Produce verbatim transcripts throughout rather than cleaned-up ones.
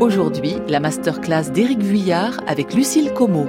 Aujourd'hui, la masterclass d'Éric Vuillard avec Lucille Como.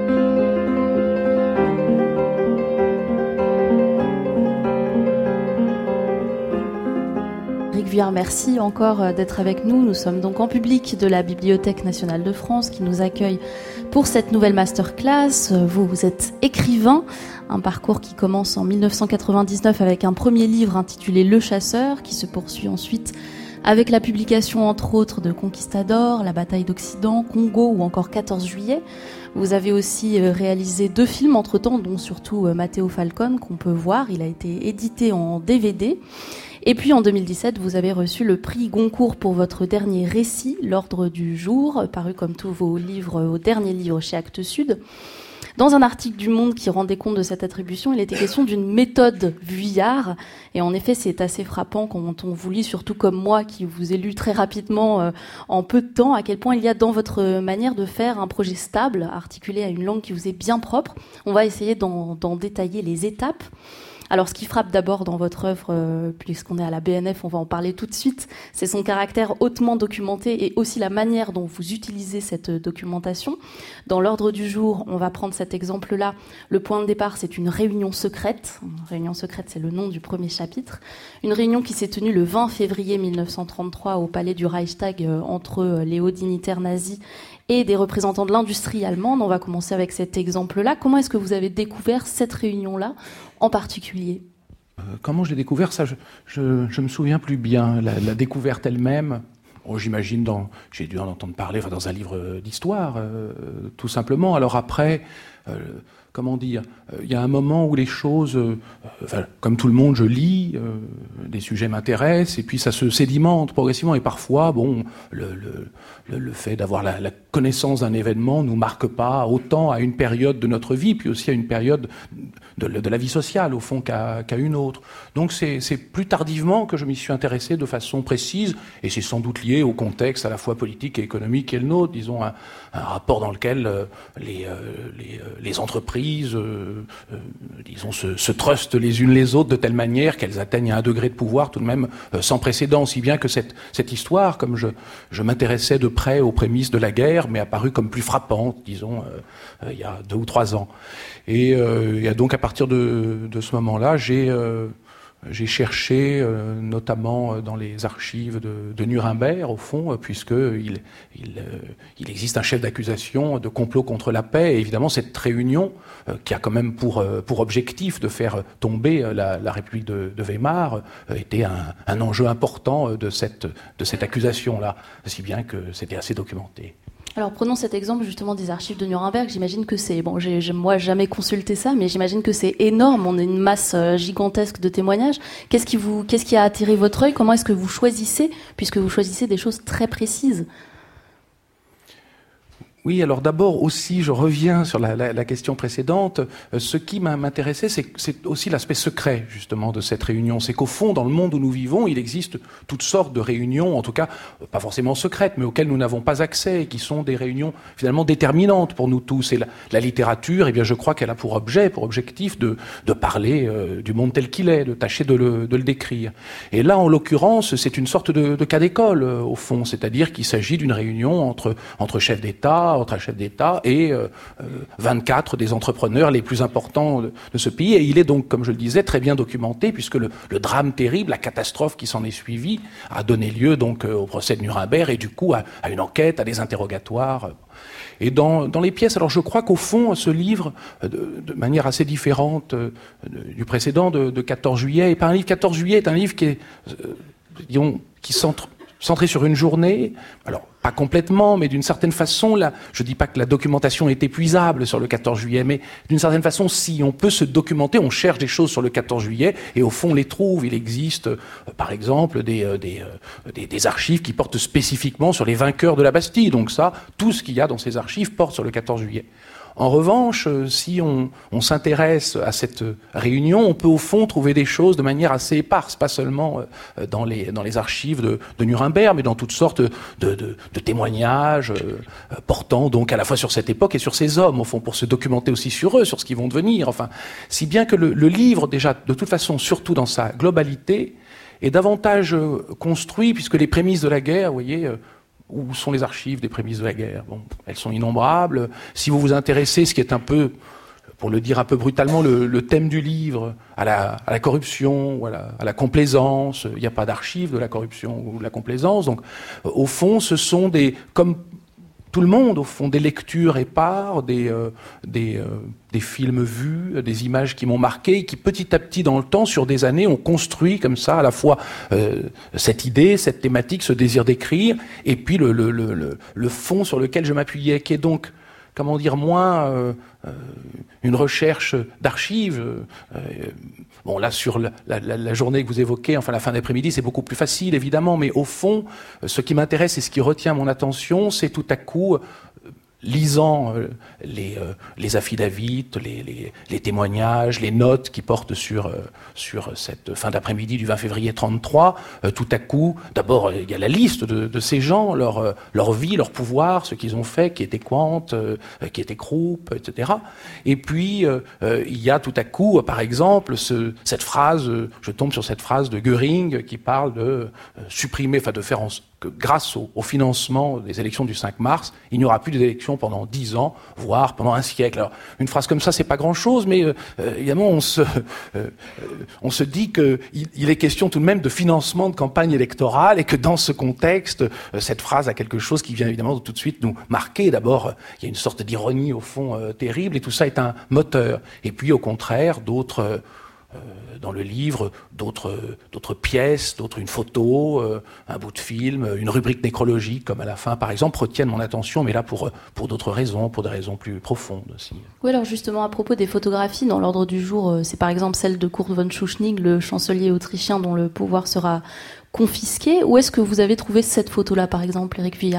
Éric Vuillard, merci encore d'être avec nous. Nous sommes donc en public de la Bibliothèque nationale de France qui nous accueille pour cette nouvelle masterclass. Vous, vous êtes écrivain, un parcours qui commence en dix-neuf cent quatre-vingt-dix-neuf avec un premier livre intitulé Le Chasseur, qui se poursuit ensuite avec la publication entre autres de Conquistador, La bataille d'Occident, Congo ou encore quatorze juillet. Vous avez aussi réalisé deux films entre-temps, dont surtout Matteo Falcone qu'on peut voir. Il a été édité en D V D. Et puis en deux mille dix-sept, vous avez reçu le prix Goncourt pour votre dernier récit, L'Ordre du jour, paru comme tous vos livres au dernier livre chez Actes Sud. Dans un article du Monde qui rendait compte de cette attribution, il était question d'une méthode Vuillard. Et en effet, c'est assez frappant quand on vous lit, surtout comme moi, qui vous ai lu très rapidement euh, en peu de temps, à quel point il y a dans votre manière de faire un projet stable, articulé à une langue qui vous est bien propre. On va essayer d'en, d'en détailler les étapes. Alors, ce qui frappe d'abord dans votre œuvre, euh, puisqu'on est à la B N F, on va en parler tout de suite, c'est son caractère hautement documenté et aussi la manière dont vous utilisez cette documentation. Dans l'ordre du jour, on va prendre cet exemple-là. Le point de départ, c'est une réunion secrète. Une réunion secrète, c'est le nom du premier chapitre. Une réunion qui s'est tenue le vingt février mille neuf cent trente-trois au palais du Reichstag euh, entre les hauts dignitaires nazis et des représentants de l'industrie allemande. On va commencer avec cet exemple-là. Comment est-ce que vous avez découvert cette réunion-là en particulier ? euh, Comment je l'ai découvert, ça, je, je, je me souviens plus bien. La, la découverte elle-même, oh, j'imagine, dans, j'ai dû en entendre parler enfin, dans un livre d'histoire, euh, tout simplement. Alors après, euh, comment dire, il y a un moment où les choses, euh, enfin, comme tout le monde, je lis, euh, des sujets m'intéressent, et puis ça se sédimente progressivement, et parfois, bon, le, le, le fait d'avoir la, la connaissance d'un événement nous marque pas autant à une période de notre vie, puis aussi à une période de, de la vie sociale, au fond, qu'à, qu'à une autre. Donc c'est, c'est plus tardivement que je m'y suis intéressé de façon précise, et c'est sans doute lié au contexte à la fois politique et économique qui est le nôtre, disons, un, un rapport dans lequel euh, les, euh, les, euh, les entreprises, euh, euh, disons, se, se trustent les unes les autres de telle manière qu'elles atteignent à un degré de pouvoir tout de même euh, sans précédent, si bien que cette, cette histoire, comme je, je m'intéressais de près aux prémices de la guerre, m'est apparue comme plus frappante, disons, euh, euh, il y a deux ou trois ans. Et, euh, et donc à partir de, de ce moment-là, j'ai, euh, j'ai cherché, euh, notamment dans les archives de, de Nuremberg, au fond, puisqu'il il, euh, il existe un chef d'accusation de complot contre la paix. Et évidemment, cette réunion, euh, qui a quand même pour, euh, pour objectif de faire tomber la, la République de, de Weimar, euh, était un, un enjeu important de cette, de cette accusation-là, si bien que c'était assez documenté. Alors prenons cet exemple justement des archives de Nuremberg. J'imagine que c'est, bon, j'ai, j'ai moi jamais consulté ça, mais j'imagine que c'est énorme. On a une masse euh, gigantesque de témoignages. Qu'est-ce qui vous, qu'est-ce qui a attiré votre œil ? Comment est-ce que vous choisissez, puisque vous choisissez des choses très précises ? Oui, alors d'abord aussi, je reviens sur la, la, la question précédente. Ce qui m'intéressait, c'est, c'est aussi l'aspect secret, justement, de cette réunion. C'est qu'au fond, dans le monde où nous vivons, il existe toutes sortes de réunions, en tout cas, pas forcément secrètes, mais auxquelles nous n'avons pas accès, et qui sont des réunions, finalement, déterminantes pour nous tous. Et la, la littérature, eh bien, je crois qu'elle a pour objet, pour objectif, de, de parler euh, du monde tel qu'il est, de tâcher de le, de le décrire. Et là, en l'occurrence, c'est une sorte de, de cas d'école, euh, au fond. C'est-à-dire qu'il s'agit d'une réunion entre, entre chefs d'État, entre un chef d'État et euh, vingt-quatre des entrepreneurs les plus importants de, de ce pays. Et il est donc, comme je le disais, très bien documenté, puisque le, le drame terrible, la catastrophe qui s'en est suivie, a donné lieu donc au procès de Nuremberg et du coup à, à une enquête, à des interrogatoires. Et dans, dans les pièces, alors je crois qu'au fond, ce livre, de, de manière assez différente de, du précédent, de, de quatorze juillet, et pas un livre, quatorze juillet est un livre qui est, euh, disons, qui centre centré sur une journée, alors pas complètement, mais d'une certaine façon, là, je dis pas que la documentation est épuisable sur le quatorze juillet, mais d'une certaine façon, si on peut se documenter, on cherche des choses sur le quatorze juillet, et au fond, on les trouve. Il existe, euh, par exemple, des, euh, des, euh, des, des archives qui portent spécifiquement sur les vainqueurs de la Bastille. Donc ça, tout ce qu'il y a dans ces archives porte sur le quatorze juillet. En revanche, si on, on s'intéresse à cette réunion, on peut au fond trouver des choses de manière assez éparse, pas seulement dans les, dans les archives de, de Nuremberg, mais dans toutes sortes de, de, de témoignages euh, portant donc à la fois sur cette époque et sur ces hommes, au fond, pour se documenter aussi sur eux, sur ce qu'ils vont devenir. Enfin, si bien que le, le livre, déjà, de toute façon, surtout dans sa globalité, est davantage construit, puisque les prémices de la guerre, vous voyez, où sont les archives des prémices de la guerre? Bon, elles sont innombrables. Si vous vous intéressez, ce qui est un peu, pour le dire un peu brutalement, le, le thème du livre, à la, à la corruption, ou à la, à la complaisance, il n'y a pas d'archives de la corruption ou de la complaisance. Donc, au fond, ce sont des, comme tout le monde, au fond, des lectures épars, des, euh, des, euh, des films vus, des images qui m'ont marqué, et qui petit à petit, dans le temps, sur des années, ont construit comme ça, à la fois euh, cette idée, cette thématique, ce désir d'écrire, et puis le, le, le, le, le fond sur lequel je m'appuyais, qui est donc, comment dire, moins euh, euh, une recherche d'archives. Euh, bon, là, sur la, la, la journée que vous évoquez, enfin la fin d'après-midi, c'est beaucoup plus facile, évidemment, mais au fond, ce qui m'intéresse et ce qui retient mon attention, c'est tout à coup, lisant euh, les, euh, les affidavits, les, les, les témoignages, les notes qui portent sur, euh, sur cette fin d'après-midi du vingt février trente-trois, euh, tout à coup, d'abord, il y a la liste de, de ces gens, leur, euh, leur vie, leur pouvoir, ce qu'ils ont fait, qui était Quante, euh, qui était Krupp, et cetera. Et puis, euh, euh, il y a tout à coup, par exemple, ce, cette phrase, euh, je tombe sur cette phrase de Göring qui parle de euh, supprimer, enfin de faire en que grâce au, au financement des élections du cinq mars, il n'y aura plus d'élections pendant dix ans, voire pendant un siècle. Alors, une phrase comme ça, c'est pas grand-chose, mais euh, évidemment, on se, euh, on se dit qu'il il est question tout de même de financement de campagne électorale et que dans ce contexte, euh, cette phrase a quelque chose qui vient évidemment tout de suite nous marquer. D'abord, euh, il y a une sorte d'ironie au fond euh, terrible, et tout ça est un moteur. Et puis, au contraire, d'autres... Euh, Euh, dans le livre, d'autres, d'autres pièces, d'autres, une photo, euh, un bout de film, une rubrique nécrologique, comme à la fin, par exemple, retiennent mon attention, mais là pour, pour d'autres raisons, pour des raisons plus profondes aussi. Oui, alors justement, à propos des photographies, dans l'ordre du jour, c'est par exemple celle de Kurt von Schuschnigg, le chancelier autrichien dont le pouvoir sera confisqué. Où est-ce que vous avez trouvé cette photo-là, par exemple, Éric Vuillard ?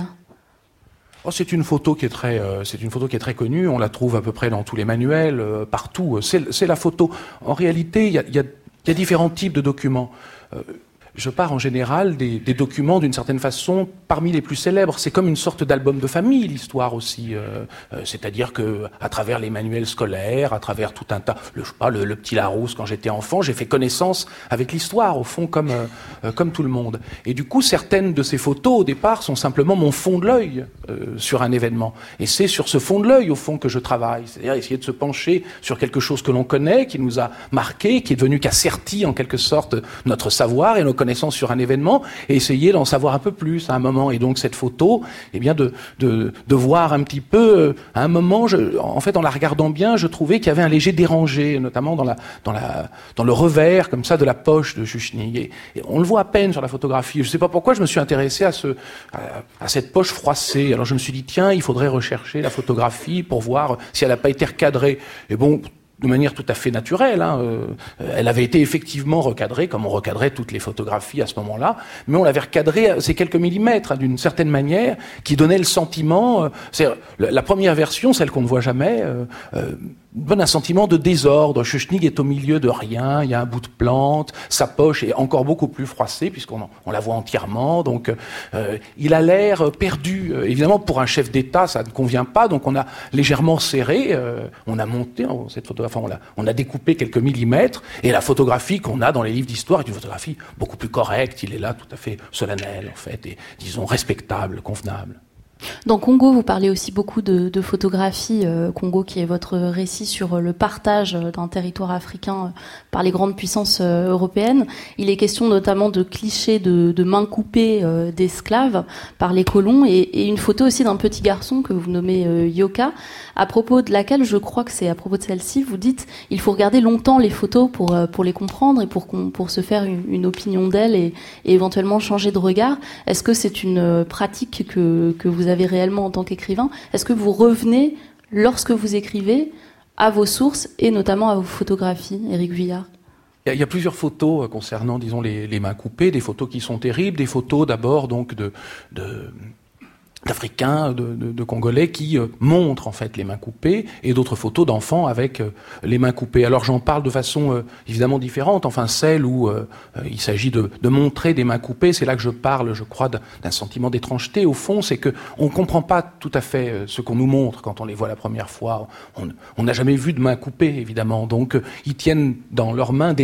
Oh, c'est une photo qui est très, euh, c'est une photo qui est très connue. On la trouve à peu près dans tous les manuels, euh, partout. C'est, c'est la photo. En réalité, il y a, y a, y a différents types de documents. Euh, je pars en général des, des documents d'une certaine façon parmi les plus célèbres. C'est comme une sorte d'album de famille, l'histoire aussi. Euh, euh, c'est-à-dire que à travers les manuels scolaires, à travers tout un tas, le, je sais pas, le, le petit Larousse quand j'étais enfant, j'ai fait connaissance avec l'histoire au fond comme euh, comme tout le monde. Et du coup, certaines de ces photos au départ sont simplement mon fond de l'œil euh, sur un événement. Et c'est sur ce fond de l'œil au fond que je travaille. C'est-à-dire essayer de se pencher sur quelque chose que l'on connaît, qui nous a marqué, qui est devenu qui a serti en quelque sorte notre savoir et nos connaissances sur un événement, et essayer d'en savoir un peu plus à un moment. Et donc cette photo, eh bien de de de voir un petit peu euh, à un moment, je, en fait en la regardant bien, je trouvais qu'il y avait un léger dérangé, notamment dans la dans la dans le revers comme ça de la poche de Schuschnigg. Et, et on le voit à peine sur la photographie. Je sais pas pourquoi je me suis intéressé à ce à, à cette poche froissée. Alors je me suis dit tiens, il faudrait rechercher la photographie pour voir si elle n'a pas été recadrée. Et bon, de manière tout à fait naturelle, hein, euh, elle avait été effectivement recadrée, comme on recadrait toutes les photographies à ce moment-là, mais on l'avait recadrée à ces quelques millimètres, hein, d'une certaine manière, qui donnait le sentiment, euh, c'est la, la première version, celle qu'on ne voit jamais, euh, euh, donne un sentiment de désordre. Schuschnigg est au milieu de rien, il y a un bout de plante, sa poche est encore beaucoup plus froissée, puisqu'on on la voit entièrement, donc euh, il a l'air perdu. Évidemment, pour un chef d'État, ça ne convient pas, donc on a légèrement serré, euh, on a monté hein, cette photo. Enfin, on a, on a découpé quelques millimètres, et la photographie qu'on a dans les livres d'histoire est une photographie beaucoup plus correcte. Il est là tout à fait solennel, en fait, et disons respectable, convenable. Dans Congo, vous parlez aussi beaucoup de, de photographie. Euh, Congo, qui est votre récit sur le partage d'un territoire africain euh, par les grandes puissances euh, européennes. Il est question notamment de clichés de, de mains coupées euh, d'esclaves par les colons, et, et une photo aussi d'un petit garçon que vous nommez euh, Yoka, à propos de laquelle, je crois que c'est à propos de celle-ci, vous dites il faut regarder longtemps les photos pour euh, pour les comprendre et pour pour se faire une, une opinion d'elle et, et éventuellement changer de regard. Est-ce que c'est une pratique que que vous avez réellement en tant qu'écrivain? Est-ce que vous revenez, lorsque vous écrivez, à vos sources et notamment à vos photographies, Éric Vuillard? Il y a plusieurs photos concernant, disons, les, les mains coupées, des photos qui sont terribles, des photos d'abord donc de, de d'Africains, de, de, de Congolais qui euh, montrent en fait les mains coupées, et d'autres photos d'enfants avec euh, les mains coupées. Alors j'en parle de façon euh, évidemment différente, enfin celle où euh, euh, il s'agit de, de montrer des mains coupées, c'est là que je parle, je crois, d'un, d'un sentiment d'étrangeté. Au fond, c'est que on comprend pas tout à fait euh, ce qu'on nous montre quand on les voit la première fois. On n'a jamais vu de mains coupées, évidemment, donc euh, ils tiennent dans leurs mains des mains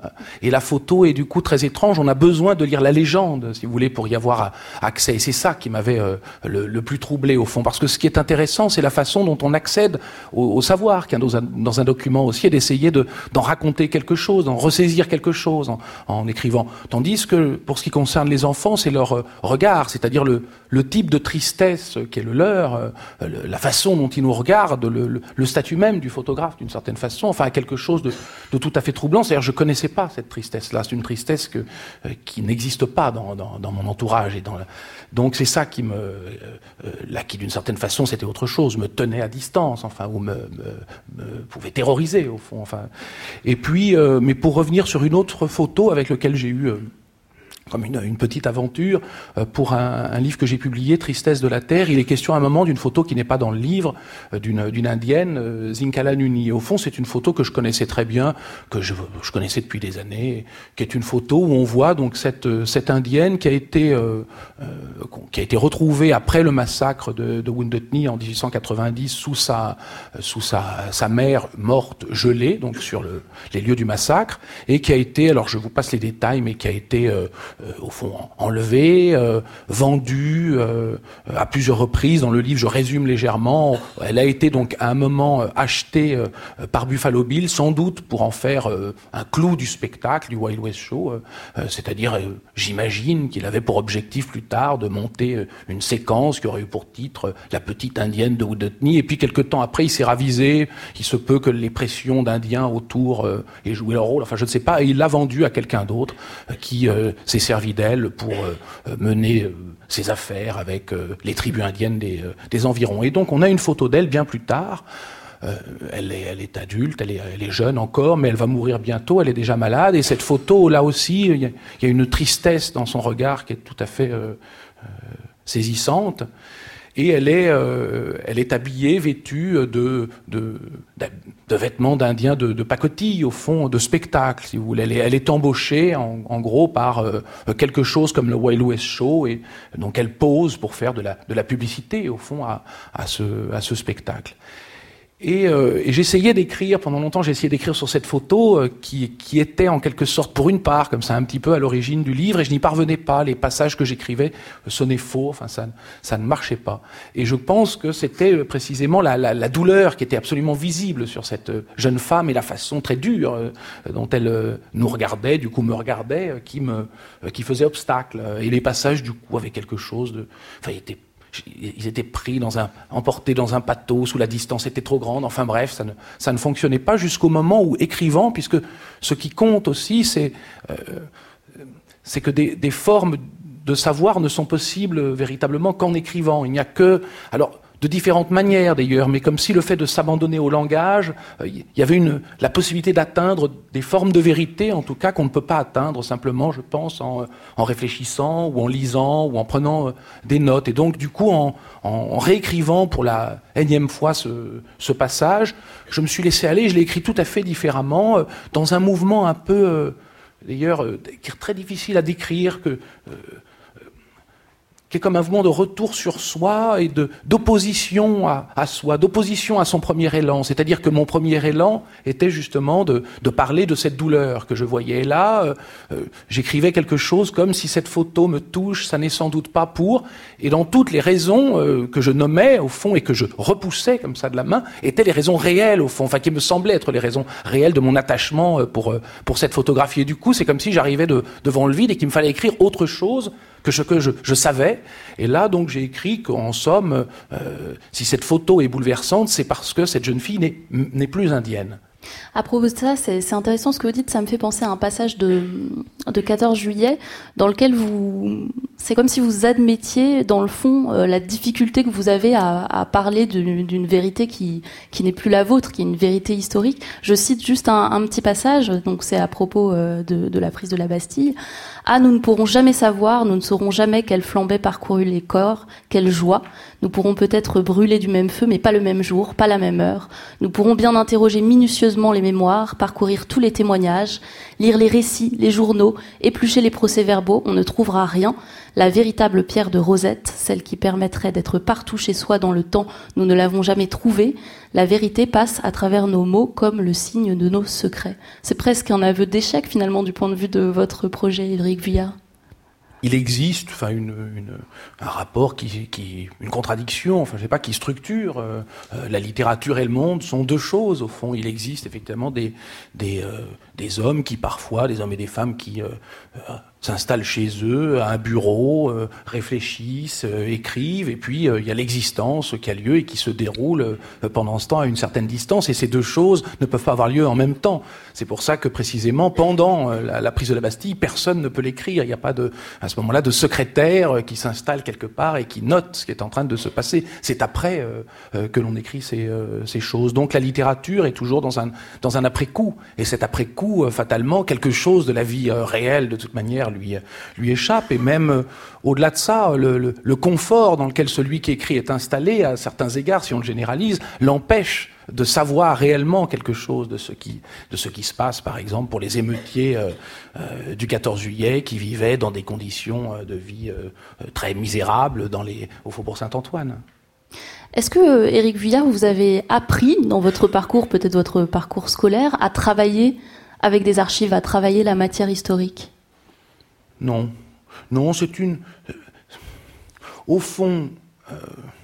Et la photo est du coup très étrange. On a besoin de lire la légende, si vous voulez, pour y avoir accès. Et c'est ça qui m'avait euh, le, le plus troublé, au fond. Parce que ce qui est intéressant, c'est la façon dont on accède au, au savoir qu'il y a dans un, dans un document aussi, et d'essayer de, d'en raconter quelque chose, d'en ressaisir quelque chose en, en écrivant. Tandis que, pour ce qui concerne les enfants, c'est leur euh, regard, c'est-à-dire le, le type de tristesse qui est le leur, euh, le, la façon dont ils nous regardent, le, le, le statut même du photographe, d'une certaine façon, enfin, quelque chose de, de tout à fait troublant. C'est-à-dire, je connaissais pas cette tristesse-là. C'est une tristesse que, euh, qui n'existe pas dans, dans, dans mon entourage. Et dans la... Donc c'est ça qui me, euh, euh, là, qui d'une certaine façon, c'était autre chose, me tenait à distance, enfin, ou me, me, me pouvait terroriser au fond. Enfin, et puis, euh, mais pour revenir sur une autre photo avec laquelle j'ai eu euh, comme une, une petite aventure euh, pour un, un livre que j'ai publié, Tristesse de la Terre. Il est question à un moment d'une photo qui n'est pas dans le livre, euh, d'une, d'une indienne, euh, Zinkala Nuni. Et au fond, c'est une photo que je connaissais très bien, que je, je connaissais depuis des années, qui est une photo où on voit donc cette, cette indienne qui a été, euh, euh, qui a été retrouvée après le massacre de, de Wounded Knee en dix-huit cent quatre-vingt-dix sous sa, sous sa, sa mère morte gelée, donc sur le, les lieux du massacre, et qui a été, alors je vous passe les détails, mais qui a été euh, Euh, au fond enlevée, euh, vendue euh, à plusieurs reprises. Dans le livre, je résume légèrement. Elle a été donc à un moment euh, achetée euh, par Buffalo Bill, sans doute pour en faire euh, un clou du spectacle du Wild West Show. Euh, c'est-à-dire, euh, j'imagine qu'il avait pour objectif plus tard de monter euh, une séquence qui aurait eu pour titre euh, La petite indienne de Wounded Knee. Et puis quelque temps après, il s'est ravisé. Il se peut que les pressions d'Indiens autour euh, aient joué leur rôle. Enfin, je ne sais pas. Et il l'a vendue à quelqu'un d'autre euh, qui euh, s'est servi d'elle pour euh, mener euh, ses affaires avec euh, les tribus indiennes des, euh, des environs. Et donc on a une photo d'elle bien plus tard. Euh, elle, est, elle est adulte, elle est, elle est jeune encore, mais elle va mourir bientôt, elle est déjà malade. Et cette photo, là aussi, il y a, il y a une tristesse dans son regard qui est tout à fait euh, euh, saisissante. Et elle est, euh, elle est habillée, vêtue de, de, de, de vêtements d'indiens de, de pacotille, au fond, de spectacle, si vous voulez. Elle est, elle est embauchée, en, en gros, par euh, quelque chose comme le Wild West Show, et donc elle pose pour faire de la, de la publicité, au fond, à, à, ce, à ce spectacle. Et, euh, et j'essayais d'écrire, pendant longtemps, j'ai essayé d'écrire sur cette photo euh, qui, qui était en quelque sorte, pour une part, comme ça, un petit peu à l'origine du livre, et je n'y parvenais pas. Les passages que j'écrivais euh, sonnaient faux, enfin, ça, ça ne marchait pas. Et je pense que c'était euh, précisément la, la, la douleur qui était absolument visible sur cette euh, jeune femme et la façon très dure euh, dont elle euh, nous regardait, du coup me regardait, euh, qui me, euh, qui faisait obstacle. Et les passages, du coup, avaient quelque chose de, enfin, ils étaient Ils étaient pris dans un, emportés dans un pathos où la distance était trop grande. Enfin bref, ça ne, ça ne fonctionnait pas jusqu'au moment où, écrivant, puisque ce qui compte aussi, c'est, euh, c'est que des, des formes de savoir ne sont possibles véritablement qu'en écrivant. Il n'y a que, alors, de différentes manières d'ailleurs, mais comme si le fait de s'abandonner au langage, il euh, y avait une, la possibilité d'atteindre des formes de vérité, en tout cas, qu'on ne peut pas atteindre simplement, je pense, en, en réfléchissant ou en lisant ou en prenant euh, des notes. Et donc, du coup, en, en, en réécrivant pour la énième fois ce, ce passage, je me suis laissé aller, je l'ai écrit tout à fait différemment, euh, dans un mouvement un peu, euh, d'ailleurs, euh, très difficile à décrire, que... Euh, qui est comme un mouvement de retour sur soi et de, d'opposition à, à soi, d'opposition à son premier élan. C'est-à-dire que mon premier élan était justement de, de parler de cette douleur que je voyais. Et là, euh, euh, j'écrivais quelque chose comme si cette photo me touche, ça n'est sans doute pas pour. Et dans toutes les raisons euh, que je nommais, au fond, et que je repoussais comme ça de la main, étaient les raisons réelles, au fond, enfin qui me semblaient être les raisons réelles de mon attachement euh, pour, euh, pour cette photographie. Et du coup, c'est comme si j'arrivais de, devant le vide et qu'il me fallait écrire autre chose que ce que je, je savais. Et là, donc, j'ai écrit qu'en somme, euh, si cette photo est bouleversante, c'est parce que cette jeune fille n'est, n'est plus indienne. À propos de ça, c'est, c'est intéressant ce que vous dites, ça me fait penser à un passage de, de quatorze juillet, dans lequel vous, c'est comme si vous admettiez, dans le fond, euh, la difficulté que vous avez à, à parler d'une, d'une vérité qui, qui n'est plus la vôtre, qui est une vérité historique. Je cite juste un, un petit passage, donc c'est à propos euh, de, de la prise de la Bastille. Ah, nous ne pourrons jamais savoir, nous ne saurons jamais quelle flambée parcourut les corps, quelle joie. Nous pourrons peut-être brûler du même feu, mais pas le même jour, pas la même heure. Nous pourrons bien interroger minutieusement les mémoires, parcourir tous les témoignages, lire les récits, les journaux, éplucher les procès-verbaux, on ne trouvera rien. La véritable pierre de Rosette, celle qui permettrait d'être partout chez soi dans le temps, nous ne l'avons jamais trouvée. La vérité passe à travers nos mots comme le signe de nos secrets. C'est presque un aveu d'échec finalement du point de vue de votre projet, Éric Vuillard. Il existe, enfin, une, une, un rapport qui, qui, une contradiction, enfin, je sais pas, qui structure. Euh, euh, la littérature et le monde sont deux choses au fond. Il existe effectivement des des, euh, des hommes qui parfois, des hommes et des femmes qui euh, euh, s'installent chez eux à un bureau, euh, réfléchissent, euh, écrivent, et puis euh, il y a l'existence qui a lieu et qui se déroule euh, pendant ce temps à une certaine distance. Et ces deux choses ne peuvent pas avoir lieu en même temps. C'est pour ça que précisément pendant euh, la, la prise de la Bastille, personne ne peut l'écrire. Il n'y a pas de à ce moment-là de secrétaire qui s'installe quelque part et qui note ce qui est en train de se passer. C'est après euh, euh, que l'on écrit ces, euh, ces choses. Donc la littérature est toujours dans un dans un après-coup, et cet après-coup, euh, fatalement, quelque chose de la vie euh, réelle, de toute manière, lui lui échappe. Et même euh, au-delà de ça, le, le, le confort dans lequel celui qui écrit est installé, à certains égards, si on le généralise, l'empêche de savoir réellement quelque chose de ce qui de ce qui se passe, par exemple pour les émeutiers euh, euh, du quatorze juillet qui vivaient dans des conditions euh, de vie euh, très misérables dans les au Faubourg Saint-Antoine. Est-ce que, Éric Vuillard, vous avez appris dans votre parcours, peut-être votre parcours scolaire, à travailler avec des archives, à travailler la matière historique ? Non, non, c'est une euh, au fond. Euh,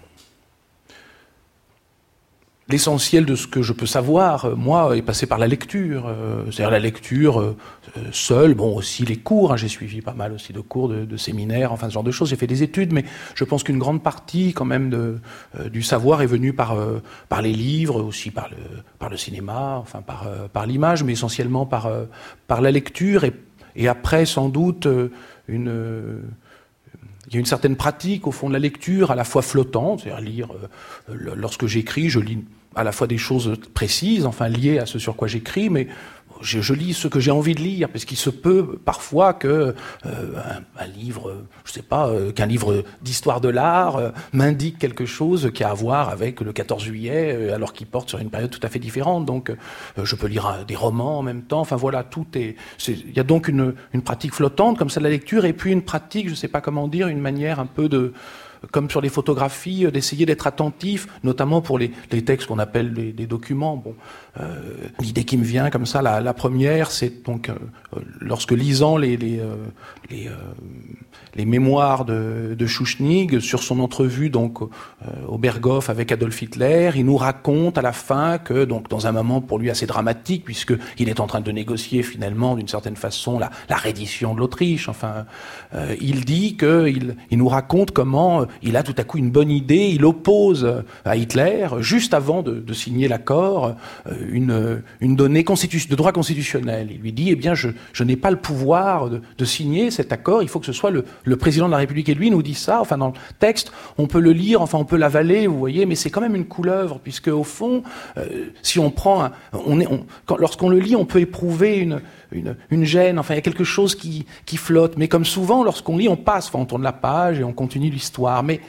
L'essentiel de ce que je peux savoir, moi, est passé par la lecture. Euh, c'est-à-dire la lecture euh, seule, bon, aussi les cours. Hein, j'ai suivi pas mal aussi de cours, de, de séminaires, enfin ce genre de choses. J'ai fait des études, mais je pense qu'une grande partie, quand même, de, euh, du savoir est venue par euh, par les livres, aussi par le par le cinéma, enfin par euh, par l'image, mais essentiellement par euh, par la lecture et et après sans doute euh, une euh, il y a une certaine pratique au fond de la lecture, à la fois flottante, c'est-à-dire lire. Euh, lorsque j'écris, je lis à la fois des choses précises, enfin liées à ce sur quoi j'écris, mais je, je lis ce que j'ai envie de lire, parce qu'il se peut parfois que euh, un, un livre, je sais pas, euh, qu'un livre d'histoire de l'art euh, m'indique quelque chose qui a à voir avec le quatorze juillet, euh, alors qu'il porte sur une période tout à fait différente. Donc, euh, je peux lire euh, des romans en même temps. Enfin voilà, tout est. Il y a donc une, une pratique flottante comme ça de la lecture, et puis une pratique, je sais pas comment dire, une manière un peu de comme sur les photographies, euh, d'essayer d'être attentif, notamment pour les, les textes qu'on appelle les, les documents. Bon, euh, l'idée qui me vient comme ça, la, la première, c'est donc euh, lorsque lisant les les euh, les, euh, les mémoires de, de Schuschnigg sur son entrevue donc euh, au Berghof avec Adolf Hitler, il nous raconte à la fin que donc dans un moment pour lui assez dramatique, puisque il est en train de négocier finalement d'une certaine façon la, la reddition de l'Autriche. Enfin, euh, il dit que il, il nous raconte comment il a tout à coup une bonne idée, il oppose à Hitler, juste avant de, de signer l'accord, une, une donnée constitu- de droit constitutionnel. Il lui dit, eh bien, je, je n'ai pas le pouvoir de, de signer cet accord, il faut que ce soit le, le président de la République. Et lui nous dit ça, enfin, dans le texte, on peut le lire, enfin, on peut l'avaler, vous voyez, mais c'est quand même une couleuvre, puisque, au fond, euh, si on prend, un, on est, on, quand, lorsqu'on le lit, on peut éprouver une, une, une gêne, enfin, il y a quelque chose qui, qui flotte. Mais comme souvent, lorsqu'on lit, on passe, enfin, on tourne la page et on continue l'histoire. Mais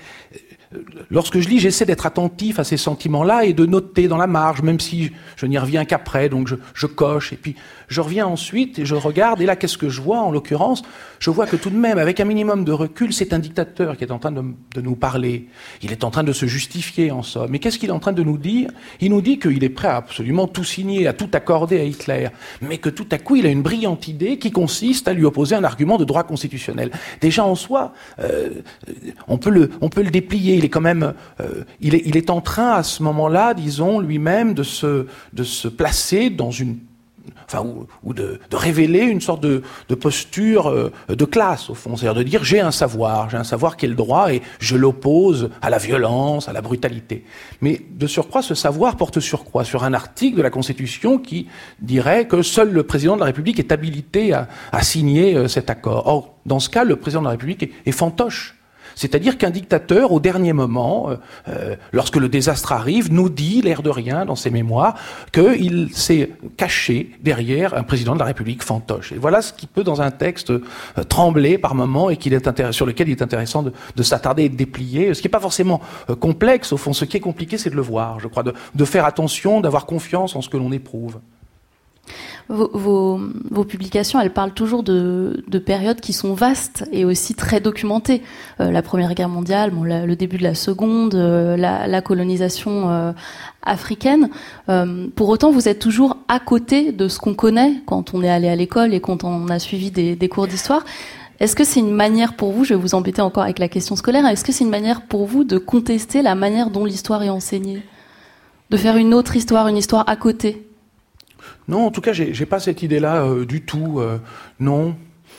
lorsque je lis, j'essaie d'être attentif à ces sentiments-là et de noter dans la marge, même si je n'y reviens qu'après, donc je, je coche, et puis je reviens ensuite et je regarde, et là, qu'est-ce que je vois, en l'occurrence? Je vois que tout de même, avec un minimum de recul, c'est un dictateur qui est en train de, de nous parler. Il est en train de se justifier, en somme. Mais qu'est-ce qu'il est en train de nous dire? Il nous dit qu'il est prêt à absolument tout signer, à tout accorder à Hitler, mais que tout à coup, il a une brillante idée qui consiste à lui opposer un argument de droit constitutionnel. Déjà, en soi, euh, on peut le, on peut le déplier. Il est quand même, euh, il est, il est en train à ce moment-là, disons lui-même, de se, de se placer dans une, enfin, ou, ou de, de révéler une sorte de, de posture euh, de classe au fond, c'est-à-dire de dire j'ai un savoir, j'ai un savoir qui est le droit et je l'oppose à la violence, à la brutalité. Mais de surcroît, ce savoir porte sur quoi? Sur un article de la Constitution qui dirait que seul le président de la République est habilité à, à signer euh, cet accord. Or, dans ce cas, le président de la République est, est fantoche. C'est-à-dire qu'un dictateur, au dernier moment, euh, lorsque le désastre arrive, nous dit, l'air de rien, dans ses mémoires, qu'il s'est caché derrière un président de la République fantoche. Et voilà ce qui peut, dans un texte, euh, trembler par moments et qu'il est intér- sur lequel il est intéressant de, de s'attarder et de déplier. Ce qui n'est pas forcément euh, complexe, au fond. Ce qui est compliqué, c'est de le voir, je crois, de, de faire attention, d'avoir confiance en ce que l'on éprouve. Vos, vos, vos publications, elles parlent toujours de, de périodes qui sont vastes et aussi très documentées. Euh, la Première Guerre mondiale, bon, la, le début de la Seconde, euh, la, la colonisation euh, africaine. Euh, pour autant, vous êtes toujours à côté de ce qu'on connaît quand on est allé à l'école et quand on a suivi des, des cours d'histoire. Est-ce que c'est une manière pour vous, je vais vous embêter encore avec la question scolaire, est-ce que c'est une manière pour vous de contester la manière dont l'histoire est enseignée ? De faire une autre histoire, une histoire à côté ? Non, en tout cas, j'ai, j'ai pas cette idée-là euh, du tout. Euh, non.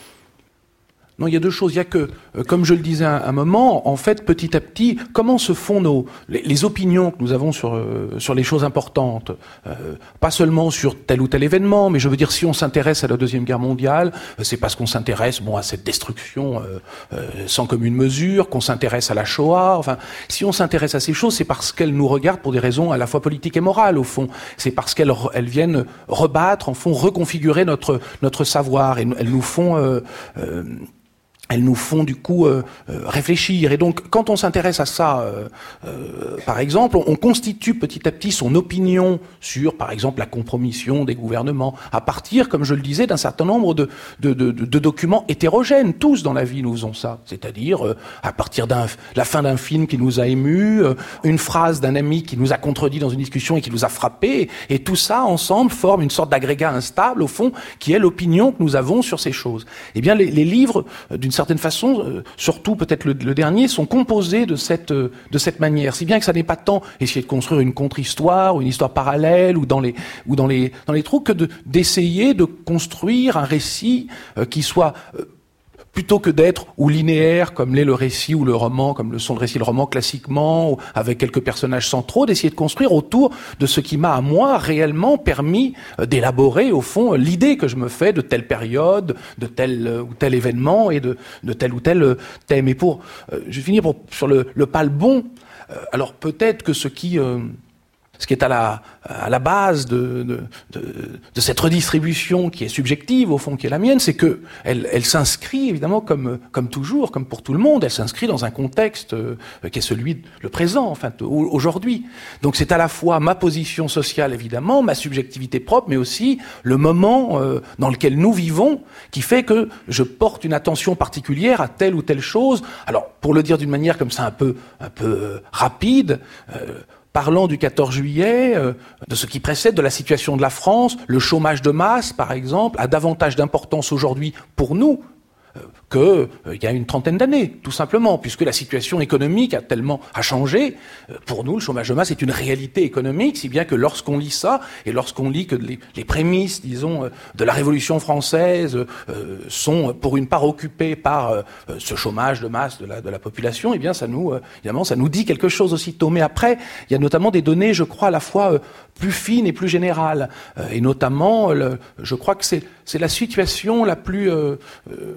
Non, il y a deux choses. Il y a que, euh, comme je le disais à un moment, en fait, petit à petit, comment se font nos les, les opinions que nous avons sur euh, sur les choses importantes, euh, pas seulement sur tel ou tel événement, mais je veux dire, si on s'intéresse à la Deuxième Guerre mondiale, euh, c'est parce qu'on s'intéresse, bon, à cette destruction euh, euh, sans commune mesure, qu'on s'intéresse à la Shoah. Enfin, si on s'intéresse à ces choses, c'est parce qu'elles nous regardent pour des raisons à la fois politiques et morales, au fond. C'est parce qu'elles elles viennent rebattre, en fond, reconfigurer notre notre savoir, et elles nous font euh, euh, elles nous font du coup euh, euh, réfléchir. Et donc, quand on s'intéresse à ça, euh, euh, par exemple, on, on constitue petit à petit son opinion sur, par exemple, la compromission des gouvernements, à partir, comme je le disais, d'un certain nombre de, de, de, de documents hétérogènes. Tous dans la vie, nous faisons ça. C'est-à-dire, euh, à partir de la fin d'un film qui nous a émus, euh, une phrase d'un ami qui nous a contredit dans une discussion et qui nous a frappés, et tout ça, ensemble, forme une sorte d'agrégat instable, au fond, qui est l'opinion que nous avons sur ces choses. Eh bien, les, les livres, d'une certaine façon, euh, surtout peut-être le, le dernier, sont composés de cette euh, de cette manière. Si bien que ça n'est pas tant essayer de construire une contre-histoire ou une histoire parallèle ou dans les ou dans les dans les trous que de d'essayer de construire un récit euh, qui soit euh, plutôt que d'être ou linéaire comme l'est le récit ou le roman, comme le sont le récit et le roman classiquement, ou avec quelques personnages centraux, d'essayer de construire autour de ce qui m'a à moi réellement permis d'élaborer au fond l'idée que je me fais de telle période, de tel ou tel événement et de, de tel ou tel thème. Et pour, euh, je vais finir pour, sur le, le palbon. Euh, alors peut-être que ce qui euh, Ce qui est à la, à la base de, de, de, de cette redistribution qui est subjective, au fond, qui est la mienne, c'est que elle, elle s'inscrit, évidemment, comme, comme toujours, comme pour tout le monde, elle s'inscrit dans un contexte euh, qui est celui de le présent, enfin, aujourd'hui. Donc c'est à la fois ma position sociale, évidemment, ma subjectivité propre, mais aussi le moment euh, dans lequel nous vivons, qui fait que je porte une attention particulière à telle ou telle chose. Alors, pour le dire d'une manière comme ça un peu, un peu euh, rapide, euh, parlant du quatorze juillet, euh, de ce qui précède, de la situation de la France, le chômage de masse, par exemple, a davantage d'importance aujourd'hui pour nous euh, qu'il euh, y a une trentaine d'années, tout simplement, puisque la situation économique a tellement a changé. Euh, pour nous, le chômage de masse est une réalité économique, si bien que lorsqu'on lit ça, et lorsqu'on lit que les, les prémices, disons, euh, de la Révolution française euh, sont pour une part occupées par euh, ce chômage de masse de la, de la population, eh bien, ça nous, euh, évidemment, ça nous dit quelque chose aussitôt. Mais après, il y a notamment des données, je crois, à la fois euh, plus fines et plus générales, euh, et notamment, le, je crois que c'est, c'est la situation la plus euh, euh,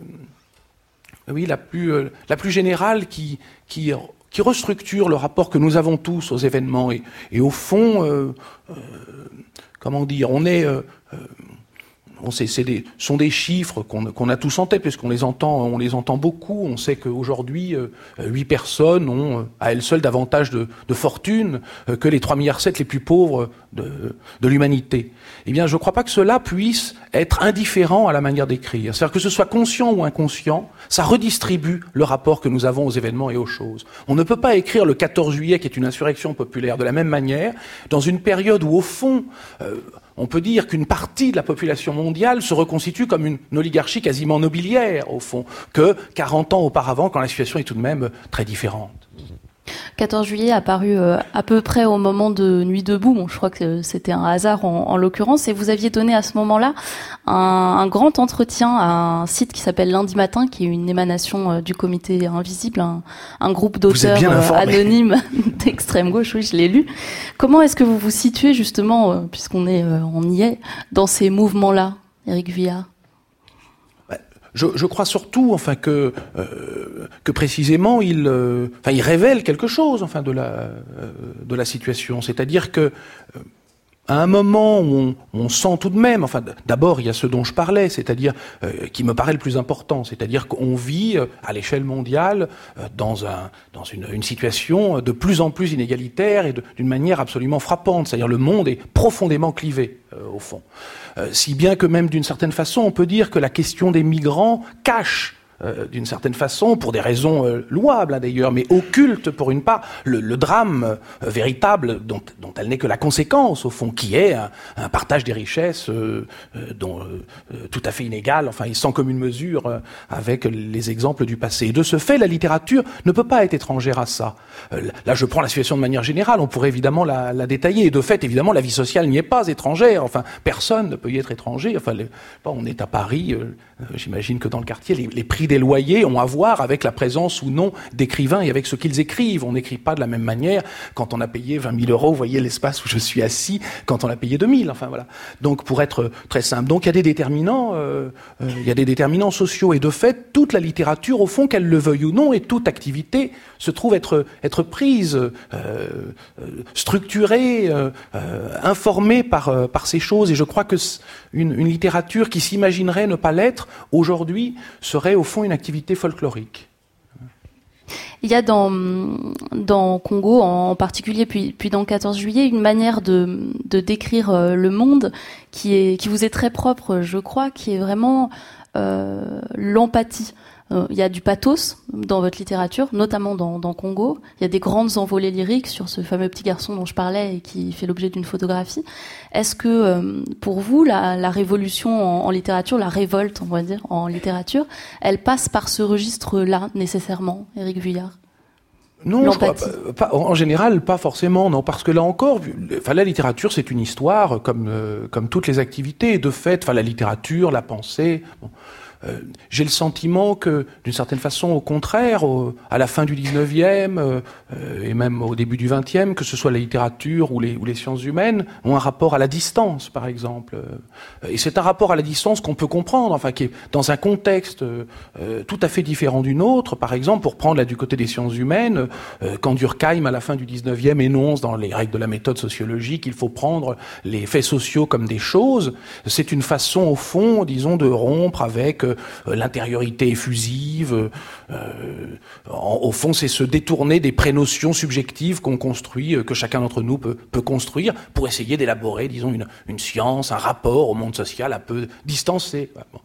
oui, la plus, euh, la plus générale qui, qui, qui restructure le rapport que nous avons tous aux événements. Et, et au fond, euh, euh, comment dire, on est... Euh, euh, Bon, c'est, c'est des, sont des chiffres qu'on, qu'on a tous en tête, puisqu'on les entend, on les entend beaucoup. On sait qu'aujourd'hui, euh, huit personnes ont, euh, à elles seules, davantage de, de fortune euh, que les trois virgule sept milliards les plus pauvres de, de l'humanité. Eh bien, je ne crois pas que cela puisse être indifférent à la manière d'écrire. C'est-à-dire que ce soit conscient ou inconscient, ça redistribue le rapport que nous avons aux événements et aux choses. On ne peut pas écrire le quatorze juillet, qui est une insurrection populaire, de la même manière, dans une période où, au fond, euh, on peut dire qu'une partie de la population mondiale se reconstitue comme une, une oligarchie quasiment nobiliaire, au fond, que quarante ans auparavant, quand la situation est tout de même très différente. quatorze juillet a paru euh, à peu près au moment de Nuit debout. Bon, je crois que c'était un hasard en, en l'occurrence. Et vous aviez donné à ce moment-là un, un grand entretien à un site qui s'appelle Lundi Matin, qui est une émanation euh, du Comité Invisible, un, un groupe d'auteurs euh, anonymes d'extrême gauche. Oui, je l'ai lu. Comment est-ce que vous vous situez justement, euh, puisqu'on est, euh, on y est, dans ces mouvements-là, Éric Vuillard ? Je, je crois surtout, enfin, que euh, que précisément il, euh, enfin, il révèle quelque chose, enfin, de la euh, de la situation. C'est-à-dire que euh, à un moment où on, on sent tout de même, enfin d'abord il y a ce dont je parlais, c'est-à-dire euh, qui me paraît le plus important, c'est-à-dire qu'on vit euh, à l'échelle mondiale euh, dans, un, dans une, une situation de plus en plus inégalitaire et de, d'une manière absolument frappante, c'est-à-dire le monde est profondément clivé euh, au fond. Euh, si bien que même d'une certaine façon on peut dire que la question des migrants cache Euh, d'une certaine façon, pour des raisons euh, louables hein, d'ailleurs, mais occultes pour une part, le, le drame euh, véritable dont, dont elle n'est que la conséquence, au fond, qui est un, un partage des richesses euh, euh, dont, euh, tout à fait inégal, enfin, et sans commune mesure euh, avec les exemples du passé. Et de ce fait, la littérature ne peut pas être étrangère à ça. Euh, là, je prends la situation de manière générale, on pourrait évidemment la, la détailler. Et de fait, évidemment, la vie sociale n'y est pas étrangère. Enfin, personne ne peut y être étranger. Enfin, les, on est à Paris, euh, j'imagine que dans le quartier, les, les prix des loyers ont à voir avec la présence ou non d'écrivains et avec ce qu'ils écrivent. On n'écrit pas de la même manière quand on a payé vingt mille euros, vous voyez l'espace où je suis assis, quand on a payé deux mille, enfin voilà. Donc pour être très simple, donc il y a des déterminants, euh, euh, il y a des déterminants sociaux et de fait, toute la littérature, au fond, qu'elle le veuille ou non, et toute activité se trouve être, être prise, euh, euh, structurée, euh, euh, informée par, euh, par ces choses. Et je crois que une, une littérature qui s'imaginerait ne pas l'être, aujourd'hui, serait au fond une activité folklorique. Il y a dans, dans Congo en particulier, puis, puis dans le quatorze juillet, une manière de, de décrire le monde qui, est, qui vous est très propre, je crois, qui est vraiment euh, l'empathie. Euh, il y a du pathos dans votre littérature, notamment dans, dans Congo. Il y a des grandes envolées lyriques sur ce fameux petit garçon dont je parlais et qui fait l'objet d'une photographie. Est-ce que, euh, pour vous, la, la révolution en, en littérature, la révolte, on va dire, en littérature, elle passe par ce registre-là, nécessairement, Éric Vuillard ? Non, je crois pas, pas, en général, pas forcément, non, parce que là encore, enfin, la littérature, c'est une histoire, comme, euh, comme toutes les activités, de fait, enfin, la littérature, la pensée, bon. Euh, j'ai le sentiment que, d'une certaine façon, au contraire, au, à la fin du dix-neuvième euh, et même au début du vingtième, que ce soit la littérature ou les, ou les sciences humaines, ont un rapport à la distance, par exemple. Et c'est un rapport à la distance qu'on peut comprendre, enfin, qui est dans un contexte euh, tout à fait différent du nôtre. Par exemple, pour prendre là du côté des sciences humaines, euh, quand Durkheim, à la fin du dix-neuvième, énonce dans les règles de la méthode sociologique, il faut prendre les faits sociaux comme des choses, c'est une façon, au fond, disons, de rompre avec euh, l'intériorité effusive. Euh, en, au fond, c'est se détourner des prénotions subjectives qu'on construit, euh, que chacun d'entre nous peut, peut construire, pour essayer d'élaborer, disons, une, une science, un rapport au monde social un peu distancé. Bon.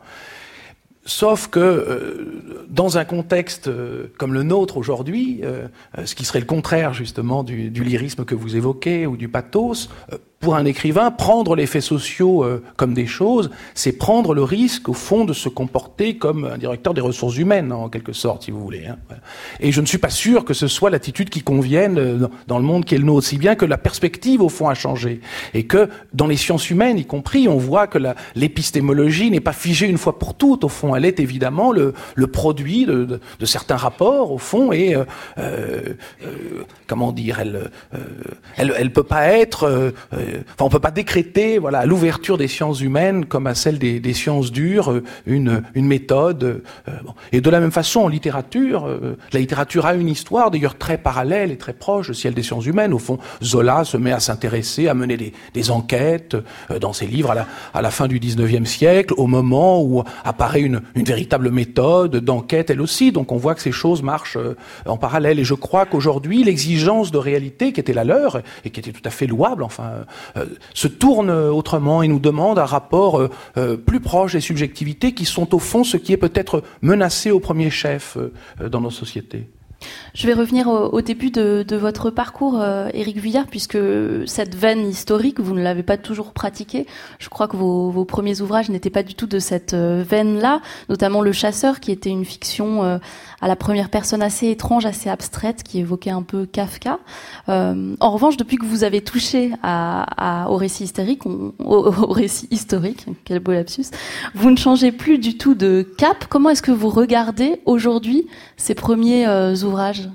Sauf que euh, dans un contexte euh, comme le nôtre aujourd'hui, euh, ce qui serait le contraire justement du, du lyrisme que vous évoquez ou du pathos, euh, pour un écrivain, prendre les faits sociaux euh, comme des choses, c'est prendre le risque, au fond, de se comporter comme un directeur des ressources humaines, en quelque sorte, si vous voulez. Hein. Et je ne suis pas sûr que ce soit l'attitude qui convienne euh, dans le monde qui est le nôtre, si bien que la perspective, au fond, a changé. Et que, dans les sciences humaines, y compris, on voit que la, l'épistémologie n'est pas figée une fois pour toutes, au fond. Elle est évidemment le, le produit de, de, de certains rapports, au fond, et, euh, euh, comment dire, elle, euh, elle, elle peut pas être... Euh, Enfin, on peut pas décréter, voilà, à l'ouverture des sciences humaines comme à celle des, des sciences dures, une, une méthode. Euh, bon. Et de la même façon, en littérature, euh, la littérature a une histoire, d'ailleurs très parallèle et très proche de celle des sciences humaines. Au fond, Zola se met à s'intéresser, à mener des, des enquêtes euh, dans ses livres à la, à la fin du dix-neuvième siècle, au moment où apparaît une, une véritable méthode d'enquête, elle aussi. Donc, on voit que ces choses marchent euh, en parallèle. Et je crois qu'aujourd'hui, l'exigence de réalité qui était la leur et qui était tout à fait louable, enfin. Euh, se tourne autrement et nous demande un rapport euh, euh, plus proche des subjectivités qui sont au fond ce qui est peut-être menacé au premier chef euh, dans nos sociétés. Je vais revenir au, au début de, de votre parcours, euh, Éric Vuillard, puisque cette veine historique, vous ne l'avez pas toujours pratiquée. Je crois que vos, vos premiers ouvrages n'étaient pas du tout de cette euh, veine-là, notamment Le Chasseur, qui était une fiction euh, à la première personne assez étrange, assez abstraite, qui évoquait un peu Kafka. Euh, en revanche, depuis que vous avez touché à, à, au récit historique, on, au, au récit historique, quel beau lapsus, vous ne changez plus du tout de cap. Comment est-ce que vous regardez aujourd'hui ces premiers euh, ouvrages?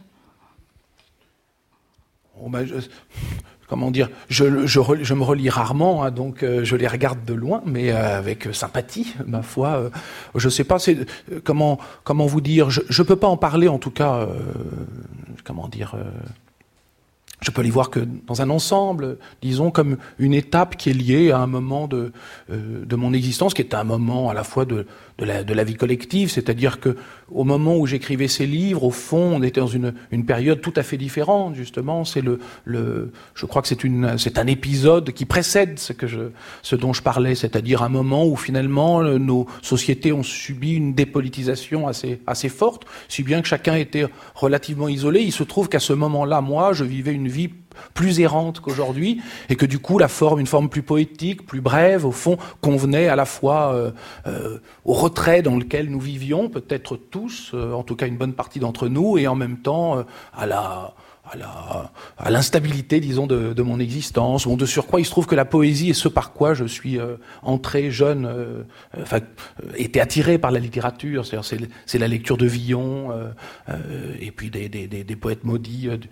Oh ben, je, comment dire, je, je, je me relis rarement, hein, donc euh, je les regarde de loin, mais euh, avec sympathie, ma foi. Euh, je sais pas, c'est euh, comment comment vous dire. Je, je peux pas en parler, en tout cas. Euh, comment dire. Euh, je peux les voir que dans un ensemble, disons comme une étape qui est liée à un moment de, euh, de mon existence, qui est un moment à la fois de, de, la, de la vie collective, c'est-à-dire que au moment où j'écrivais ces livres, au fond, on était dans une, une période tout à fait différente, justement. C'est le, le, je crois que c'est une, c'est un épisode qui précède ce que je, ce dont je parlais, c'est-à-dire un moment où finalement nos sociétés ont subi une dépolitisation assez, assez forte, si bien que chacun était relativement isolé. Il se trouve qu'à ce moment-là, moi, je vivais une vie plus errante qu'aujourd'hui, et que du coup la forme, une forme plus poétique, plus brève, au fond, convenait à la fois euh, euh, au retrait dans lequel nous vivions, peut-être tous, euh, en tout cas une bonne partie d'entre nous, et en même temps euh, à la à la à l'instabilité, disons, de, de mon existence. Bon, de surcroît, il se trouve que la poésie est ce par quoi je suis euh, entré jeune, euh, enfin, euh, été attiré par la littérature. C'est-à-dire, c'est, c'est la lecture de Villon, euh, euh, et puis des, des, des, des poètes maudits, euh,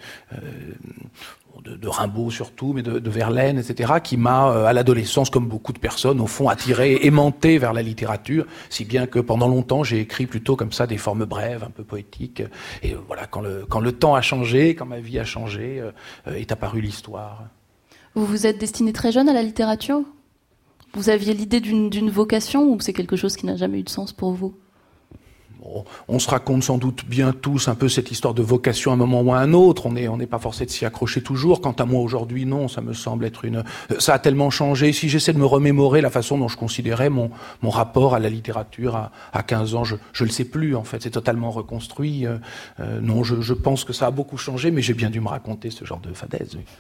de, de Rimbaud surtout, mais de, de Verlaine, et cetera, qui m'a, euh, à l'adolescence, comme beaucoup de personnes, au fond, attiré, aimanté vers la littérature, si bien que pendant longtemps, j'ai écrit plutôt comme ça des formes brèves, un peu poétiques. Et euh, voilà, quand le, quand le temps a changé, quand ma vie a changé, euh, est apparue l'histoire. Vous vous êtes destiné très jeune à la littérature ? Vous aviez l'idée d'une, d'une vocation, ou c'est quelque chose qui n'a jamais eu de sens pour vous ? Bon, on se raconte sans doute bien tous un peu cette histoire de vocation à un moment ou à un autre. On n'est on n'est pas forcé de s'y accrocher toujours. Quant à moi aujourd'hui, non, ça me semble être une... Ça a tellement changé. Si j'essaie de me remémorer la façon dont je considérais mon, mon rapport à la littérature à, à quinze ans, je ne le sais plus en fait. C'est totalement reconstruit. Euh, euh, non, je, je pense que ça a beaucoup changé, mais j'ai bien dû me raconter ce genre de fadaise. Oui.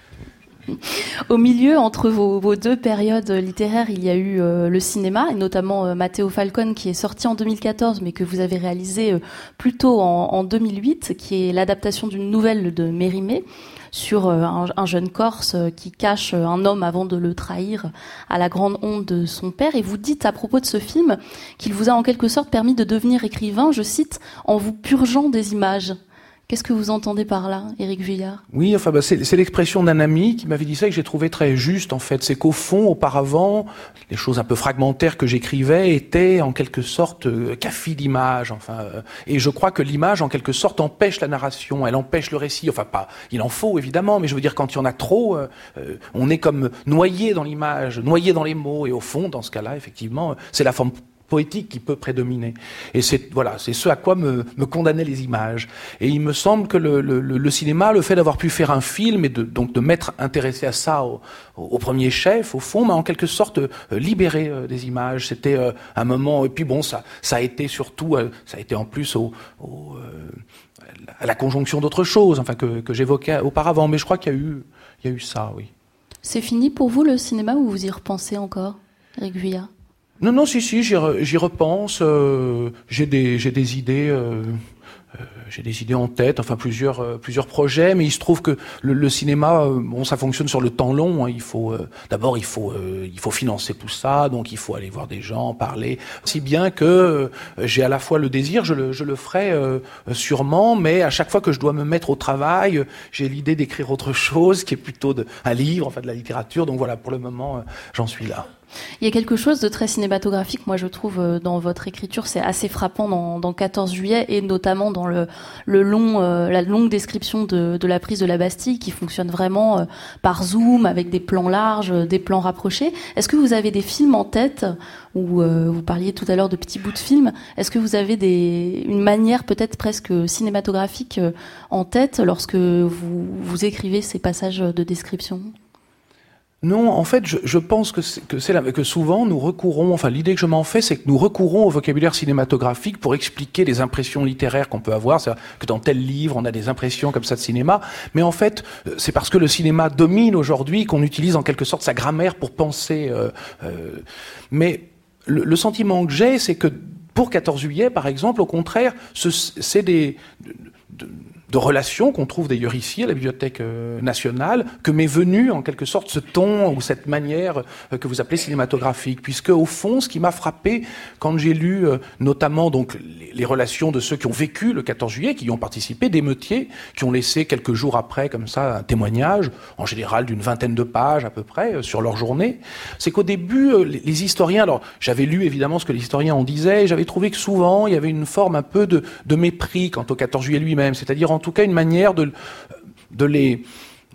Au milieu, entre vos, vos deux périodes littéraires, il y a eu euh, le cinéma, et notamment euh, Matteo Falcone, qui est sorti en deux mille quatorze, mais que vous avez réalisé euh, plus tôt en, en deux mille huit, qui est l'adaptation d'une nouvelle de Mérimée, sur euh, un, un jeune Corse euh, qui cache euh, un homme avant de le trahir à la grande honte de son père. Et vous dites à propos de ce film qu'il vous a en quelque sorte permis de devenir écrivain, je cite, en vous purgeant des images. Qu'est-ce que vous entendez par là, Éric Vuillard ? Oui, enfin, bah, c'est, c'est l'expression d'un ami qui m'avait dit ça et que j'ai trouvé très juste, en fait. C'est qu'au fond, auparavant, les choses un peu fragmentaires que j'écrivais étaient en quelque sorte euh, cafés d'images. Enfin, euh, et je crois que l'image, en quelque sorte, empêche la narration, elle empêche le récit. Enfin, pas, il en faut évidemment, mais je veux dire, quand il y en a trop, euh, euh, on est comme noyé dans l'image, noyé dans les mots. Et au fond, dans ce cas-là, effectivement, c'est la forme poétique qui peut prédominer. Et c'est voilà, c'est ce à quoi me, me condamnaient les images. Et il me semble que le, le, le cinéma, le fait d'avoir pu faire un film et de, donc de m'être intéressé à ça au, au premier chef, au fond, m'a en quelque sorte euh, libéré euh, des images. C'était euh, un moment. Et puis bon, ça, ça a été surtout, euh, ça a été en plus au, au euh, à la conjonction d'autres choses, enfin que, que j'évoquais auparavant. Mais je crois qu'il y a eu, il y a eu ça, oui. C'est fini pour vous le cinéma ou vous y repensez encore, Éric Vuillard ? Non, non, si, si, j'y, re, j'y repense. Euh, j'ai des, j'ai des idées, euh, euh, j'ai des idées en tête. Enfin, plusieurs, euh, plusieurs projets. Mais il se trouve que le, le cinéma, euh, bon, ça fonctionne sur le temps long. Hein, il faut, euh, d'abord, il faut, euh, il faut financer tout ça. Donc, il faut aller voir des gens, parler. Si bien que euh, j'ai à la fois le désir, je le, je le ferai euh, sûrement. Mais à chaque fois que je dois me mettre au travail, euh, j'ai l'idée d'écrire autre chose, qui est plutôt de, un livre, enfin de la littérature. Donc voilà, pour le moment, euh, j'en suis là. Il y a quelque chose de très cinématographique, moi je trouve, dans votre écriture, c'est assez frappant dans, dans quatorze juillet, et notamment dans le, le long, euh, la longue description de, de la prise de la Bastille, qui fonctionne vraiment euh, par zoom, avec des plans larges, des plans rapprochés. Est-ce que vous avez des films en tête, ou euh, vous parliez tout à l'heure de petits bouts de films, est-ce que vous avez des, une manière peut-être presque cinématographique euh, en tête lorsque vous, vous écrivez ces passages de description ? Non, en fait, je, je pense que c'est, que c'est la, que souvent nous recourons, enfin l'idée que je m'en fais, c'est que nous recourons au vocabulaire cinématographique pour expliquer les impressions littéraires qu'on peut avoir. C'est-à-dire que dans tel livre, on a des impressions comme ça de cinéma, mais en fait, c'est parce que le cinéma domine aujourd'hui qu'on utilise en quelque sorte sa grammaire pour penser. Euh, euh, mais le, le sentiment que j'ai, c'est que pour quatorze juillet, par exemple, au contraire, ce, c'est des de, de, de relations qu'on trouve d'ailleurs ici à la Bibliothèque nationale, que m'est venu en quelque sorte ce ton ou cette manière que vous appelez cinématographique, puisque au fond, ce qui m'a frappé quand j'ai lu notamment donc les, les relations de ceux qui ont vécu le quatorze juillet, qui y ont participé, d'émeutiers, qui ont laissé quelques jours après comme ça un témoignage, en général d'une vingtaine de pages à peu près sur leur journée, c'est qu'au début les, les historiens, alors j'avais lu évidemment ce que les historiens en disaient, et j'avais trouvé que souvent il y avait une forme un peu de, de mépris quant au quatorze juillet lui-même, c'est-à-dire en tout cas une manière de, de les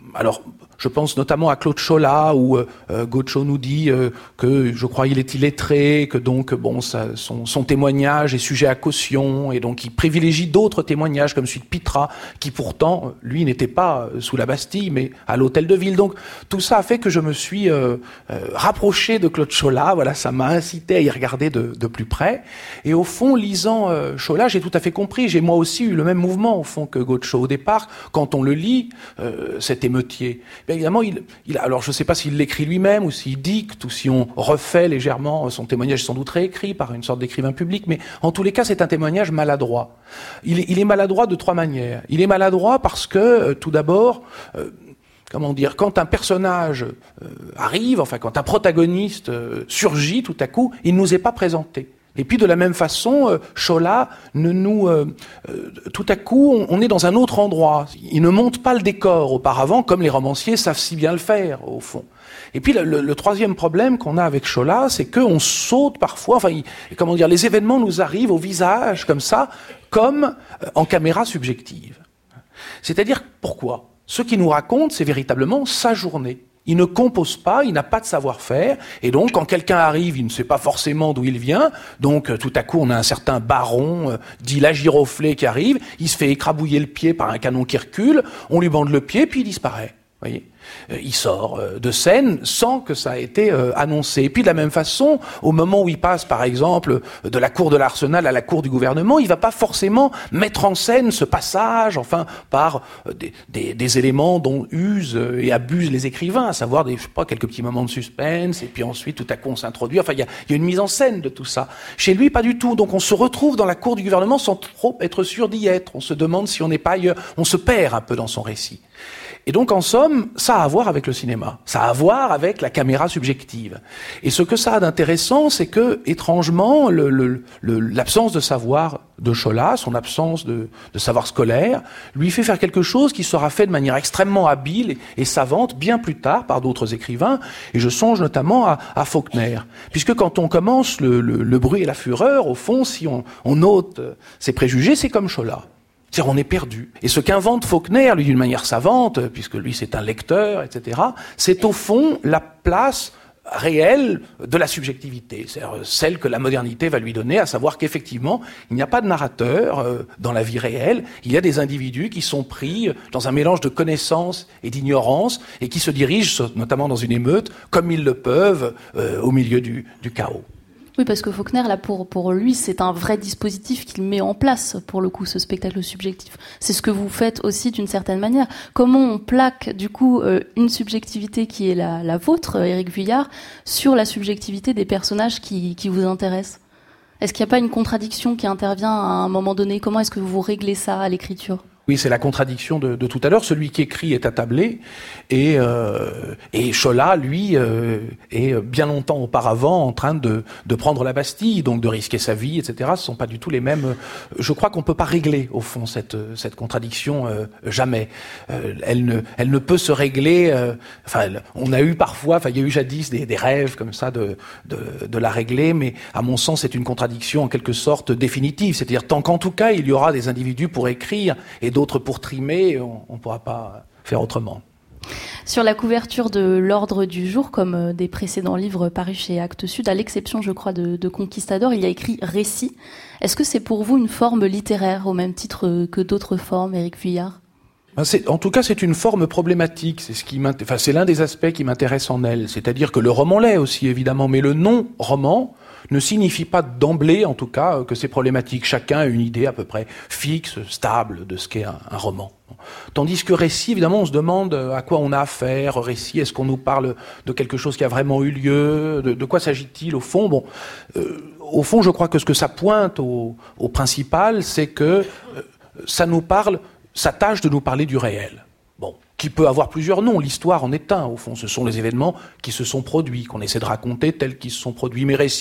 alors, je pense notamment à Claude Cholat, où euh, Gaucho nous dit euh, que, je crois, il est illettré, que donc, bon, ça, son, son témoignage est sujet à caution, et donc il privilégie d'autres témoignages, comme celui de Pitra, qui pourtant, lui, n'était pas sous la Bastille, mais à l'Hôtel de Ville. Donc, tout ça a fait que je me suis euh, euh, rapproché de Claude Cholat. Voilà, ça m'a incité à y regarder de, de plus près. Et au fond, lisant euh, Cholat, j'ai tout à fait compris. J'ai moi aussi eu le même mouvement, au fond, que Gaucho. Au départ, quand on le lit, euh, cet émeutier, bien évidemment, il, il, alors je ne sais pas s'il l'écrit lui-même ou s'il dicte ou si on refait légèrement son témoignage, sans doute réécrit par une sorte d'écrivain public, mais en tous les cas, c'est un témoignage maladroit. Il est, il est maladroit de trois manières. Il est maladroit parce que, euh, tout d'abord, euh, comment dire, quand un personnage euh, arrive, enfin quand un protagoniste euh, surgit tout à coup, il ne nous est pas présenté. Et puis de la même façon, euh, Cholat ne nous, euh, euh, tout à coup, on, on est dans un autre endroit. Il ne monte pas le décor auparavant, comme les romanciers savent si bien le faire au fond. Et puis le, le, le troisième problème qu'on a avec Cholat, c'est qu'on saute parfois. Enfin, il, comment dire, les événements nous arrivent au visage comme ça, comme euh, en caméra subjective. C'est-à-dire pourquoi ? Ce qu'il nous raconte, c'est véritablement sa journée. Il ne compose pas, il n'a pas de savoir-faire, et donc quand quelqu'un arrive, il ne sait pas forcément d'où il vient, donc tout à coup on a un certain baron, euh, dit la giroflée, qui arrive, il se fait écrabouiller le pied par un canon qui recule, on lui bande le pied, puis il disparaît. Voyez, euh, il sort euh, de scène sans que ça ait été euh, annoncé. Et puis de la même façon, au moment où il passe, par exemple, de la cour de l'Arsenal à la cour du gouvernement, il va pas forcément mettre en scène ce passage, enfin, par euh, des, des, des éléments dont usent et abusent les écrivains, à savoir des, je sais pas, quelques petits moments de suspense, et puis ensuite tout à coup on s'introduit. Enfin, il y a, y a une mise en scène de tout ça. Chez lui, pas du tout. Donc on se retrouve dans la cour du gouvernement sans trop être sûr d'y être. On se demande si on n'est pas ailleurs. On se perd un peu dans son récit. Et donc, en somme, ça a à voir avec le cinéma. Ça a à voir avec la caméra subjective. Et ce que ça a d'intéressant, c'est que, étrangement, le, le, le, l'absence de savoir de Cholat, son absence de, de savoir scolaire, lui fait faire quelque chose qui sera fait de manière extrêmement habile et, et savante bien plus tard par d'autres écrivains. Et je songe notamment à, à Faulkner. Puisque quand on commence le, le, le bruit et la fureur, au fond, si on, on ôte ses préjugés, c'est comme Cholat. C'est-à-dire on est perdu. Et ce qu'invente Faulkner, lui, d'une manière savante, puisque lui c'est un lecteur, et cetera, c'est au fond la place réelle de la subjectivité, c'est-à-dire celle que la modernité va lui donner, à savoir qu'effectivement, il n'y a pas de narrateur euh, dans la vie réelle, il y a des individus qui sont pris dans un mélange de connaissance et d'ignorance, et qui se dirigent, notamment dans une émeute, comme ils le peuvent, euh, au milieu du, du chaos. Oui, parce que Faulkner, là, pour, pour lui, c'est un vrai dispositif qu'il met en place, pour le coup, ce spectacle subjectif. C'est ce que vous faites aussi d'une certaine manière. Comment on plaque, du coup, euh, une subjectivité qui est la, la vôtre, Éric Vuillard, sur la subjectivité des personnages qui, qui vous intéressent ? Est-ce qu'il n'y a pas une contradiction qui intervient à un moment donné ? Comment est-ce que vous réglez ça à l'écriture ? Oui, c'est la contradiction de, de tout à l'heure. Celui qui écrit est attablé, et, euh, et Cholat, lui, euh, est bien longtemps auparavant en train de, de prendre la Bastille, donc de risquer sa vie, et cetera. Ce sont pas du tout les mêmes. Je crois qu'on peut pas régler, au fond, cette, cette contradiction, euh, jamais. Euh, elle ne, elle ne peut se régler. Euh, enfin, elle, on a eu parfois, enfin, il y a eu jadis des, des rêves comme ça de, de, de la régler, mais à mon sens, c'est une contradiction en quelque sorte définitive. C'est-à-dire tant qu'en tout cas, il y aura des individus pour écrire et d'autres pour trimer, on ne pourra pas faire autrement. Sur la couverture de l'Ordre du Jour, comme des précédents livres parus chez Actes Sud, à l'exception, je crois, de, de Conquistador, il y a écrit « récit ». Est-ce que c'est pour vous une forme littéraire, au même titre que d'autres formes, Éric Vuillard ? C'est, en tout cas, c'est une forme problématique. C'est ce qui enfin, c'est l'un des aspects qui m'intéresse en elle. C'est-à-dire que le roman l'est aussi, évidemment, mais le non-roman ne signifie pas d'emblée, en tout cas, que c'est problématique. Chacun a une idée à peu près fixe, stable de ce qu'est un, un roman. Tandis que récit, évidemment, on se demande à quoi on a affaire. Récit, est-ce qu'on nous parle de quelque chose qui a vraiment eu lieu ? De, de quoi s'agit-il au fond ? Bon, euh, au fond, je crois que ce que ça pointe au, au principal, c'est que euh, ça nous parle, ça tâche de nous parler du réel. Bon, qui peut avoir plusieurs noms. L'histoire en est un, au fond. Ce sont les événements qui se sont produits, qu'on essaie de raconter tels qu'ils se sont produits. Mais récit,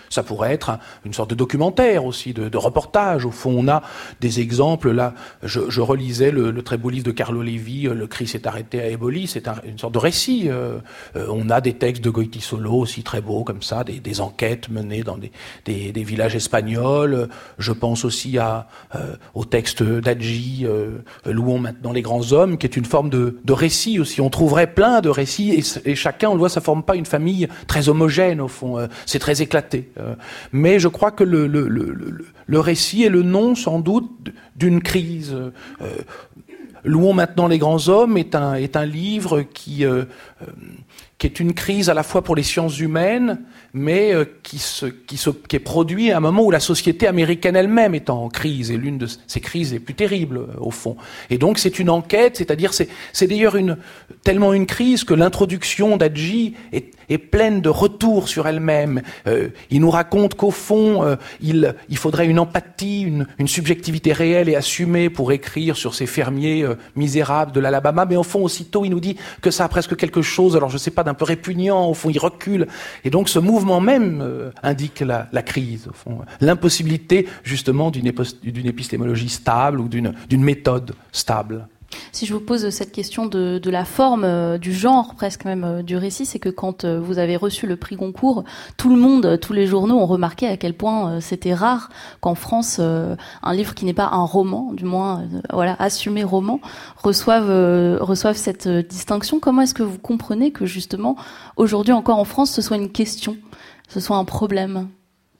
Ça pourrait être un, une sorte de documentaire aussi, de, de reportage. Au fond, on a des exemples. Là, je, je relisais le, le très beau livre de Carlo Levi, Le Christ s'est arrêté à Eboli. C'est un, une sorte de récit. Euh, euh, on a des textes de Goytisolo aussi très beaux, comme ça, des, des enquêtes menées dans des, des, des villages espagnols. Je pense aussi à, euh, au texte d'Adji, euh, Louons maintenant les grands hommes, qui est une forme de, de récit aussi. On trouverait plein de récits, et, et chacun, on le voit, ça forme pas une famille très homogène, au fond. Euh, c'est très éclaté. Euh, mais je crois que le, le, le, le, le récit est le nom, sans doute, d'une crise. Euh, Louons maintenant les grands hommes est un, est un livre qui... Euh, euh, qui est une crise à la fois pour les sciences humaines, mais euh, qui, se, qui, se, qui est produit à un moment où la société américaine elle-même est en crise, et l'une de ces crises les plus terribles, euh, au fond. Et donc c'est une enquête, c'est-à-dire c'est, c'est d'ailleurs une, tellement une crise que l'introduction d'Adji est, est pleine de retours sur elle-même. Euh, il nous raconte qu'au fond, euh, il, il faudrait une empathie, une, une subjectivité réelle et assumée pour écrire sur ces fermiers euh, misérables de l'Alabama, mais au fond, aussitôt, il nous dit que ça a presque quelque chose, alors je sais pas, d'un peu répugnant, au fond, il recule. Et donc, ce mouvement même euh, indique la, la crise, au fond. L'impossibilité, justement, d'une, épos- d'une épistémologie stable ou d'une, d'une méthode stable. Si je vous pose cette question de, de la forme, euh, du genre presque même euh, du récit, c'est que quand euh, vous avez reçu le prix Goncourt, tout le monde, tous les journaux ont remarqué à quel point euh, c'était rare qu'en France, euh, un livre qui n'est pas un roman, du moins euh, voilà, assumé roman, reçoive, euh, reçoive cette euh, distinction. Comment est-ce que vous comprenez que justement, aujourd'hui encore en France, ce soit une question, ce soit un problème ?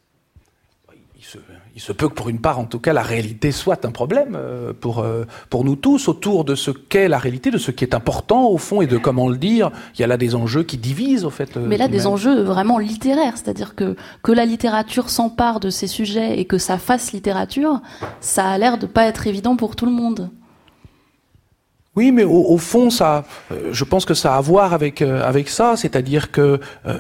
Il se... Il se peut que pour une part, en tout cas, la réalité soit un problème euh, pour, euh, pour nous tous, autour de ce qu'est la réalité, de ce qui est important, au fond, et de comment le dire. Il y a là des enjeux qui divisent, au fait. Euh, Mais là, des même. enjeux vraiment littéraires, c'est-à-dire que, que la littérature s'empare de ces sujets et que ça fasse littérature, ça a l'air de pas être évident pour tout le monde. Oui, mais au, au fond, ça, euh, je pense que ça a à voir avec, euh, avec ça, c'est-à-dire que, euh,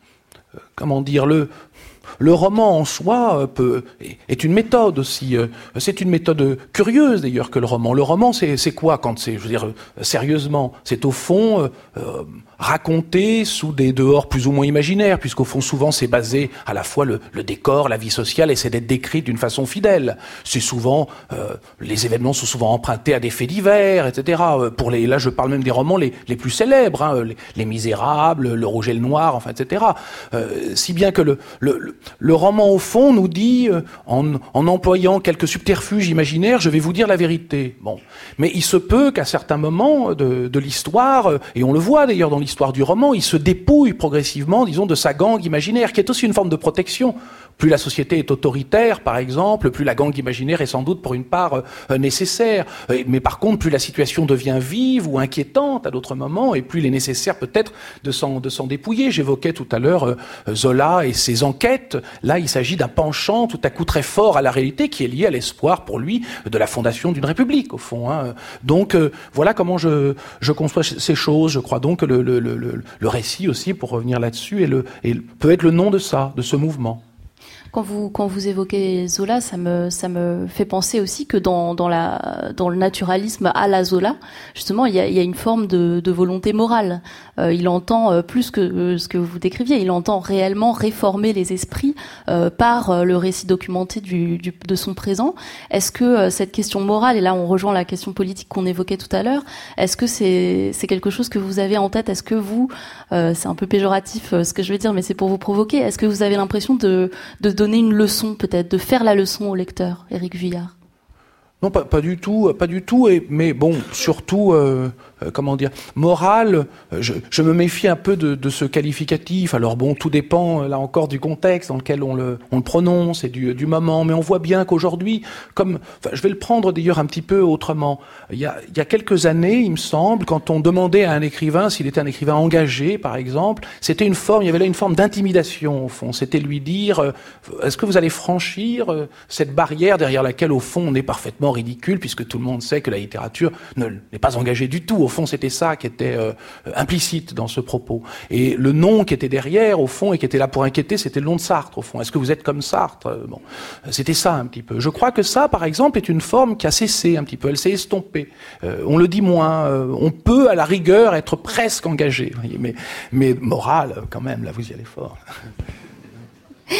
comment dire, le... Le roman en soi peut, est une méthode aussi. C'est une méthode curieuse d'ailleurs que le roman. Le roman, c'est, c'est quoi quand c'est, je veux dire, sérieusement, c'est au fond euh, raconté sous des dehors plus ou moins imaginaires, puisqu'au fond souvent c'est basé à la fois le, le décor, la vie sociale, essaie d'être décrite d'une façon fidèle. C'est souvent, euh, les événements sont souvent empruntés à des faits divers, et cetera. Pour les, là je parle même des romans les, les plus célèbres, hein, les, les Misérables, Le Rouge et le Noir, enfin, et cetera. Euh, si bien que le, le, le Le roman, au fond, nous dit, euh, en, en employant quelques subterfuges imaginaires, je vais vous dire la vérité. Bon. Mais il se peut qu'à certains moments de, de l'histoire, euh, et on le voit d'ailleurs dans l'histoire du roman, il se dépouille progressivement, disons, de sa gangue imaginaire, qui est aussi une forme de protection. Plus la société est autoritaire, par exemple, plus la gangue imaginaire est sans doute pour une part euh, nécessaire. Euh, mais par contre, plus la situation devient vive ou inquiétante à d'autres moments, et plus il est nécessaire peut-être de s'en, de s'en dépouiller. J'évoquais tout à l'heure euh, Zola et ses enquêtes. Là, il s'agit d'un penchant tout à coup très fort à la réalité qui est lié à l'espoir pour lui de la fondation d'une république, au fond. Hein. Donc, euh, voilà comment je, je conçois ces choses. Je crois donc que le, le, le, le récit aussi, pour revenir là-dessus, est le, est, peut être le nom de ça, de ce mouvement. Quand vous, quand vous évoquez Zola, ça me, ça me fait penser aussi que dans, dans, la, dans le naturalisme à la Zola, justement, il y a, il y a une forme de, de volonté morale. Euh, il entend, euh, plus que euh, ce que vous décriviez, il entend réellement réformer les esprits euh, par euh, le récit documenté du, du, de son présent. Est-ce que euh, cette question morale, et là on rejoint la question politique qu'on évoquait tout à l'heure, est-ce que c'est, c'est quelque chose que vous avez en tête ? Est-ce que vous, euh, c'est un peu péjoratif euh, ce que je vais dire, mais c'est pour vous provoquer, est-ce que vous avez l'impression de, de donner une leçon peut-être, de faire la leçon au lecteur, Éric Vuillard ? Non, pas, pas du tout, pas du tout. Et, mais bon, surtout, euh, euh, comment dire, morale. Je, je me méfie un peu de, de ce qualificatif. Alors bon, tout dépend là encore du contexte dans lequel on le, on le prononce et du, du moment. Mais on voit bien qu'aujourd'hui, comme, enfin, je vais le prendre d'ailleurs un petit peu autrement. Il y a, il y a quelques années, il me semble, quand on demandait à un écrivain s'il était un écrivain engagé, par exemple, c'était une forme. Il y avait là une forme d'intimidation au fond. C'était lui dire, euh, est-ce que vous allez franchir euh, cette barrière derrière laquelle au fond on est parfaitement ridicule, puisque tout le monde sait que la littérature ne, n'est pas engagée du tout. Au fond, c'était ça qui était euh, implicite dans ce propos. Et le nom qui était derrière, au fond, et qui était là pour inquiéter, c'était le nom de Sartre, au fond. Est-ce que vous êtes comme Sartre ? Bon, c'était ça un petit peu. Je crois que ça, par exemple, est une forme qui a cessé un petit peu. Elle s'est estompée. Euh, on le dit moins. Euh, on peut, à la rigueur, être presque engagé. Voyez, mais, mais morale, quand même, là, vous y allez fort.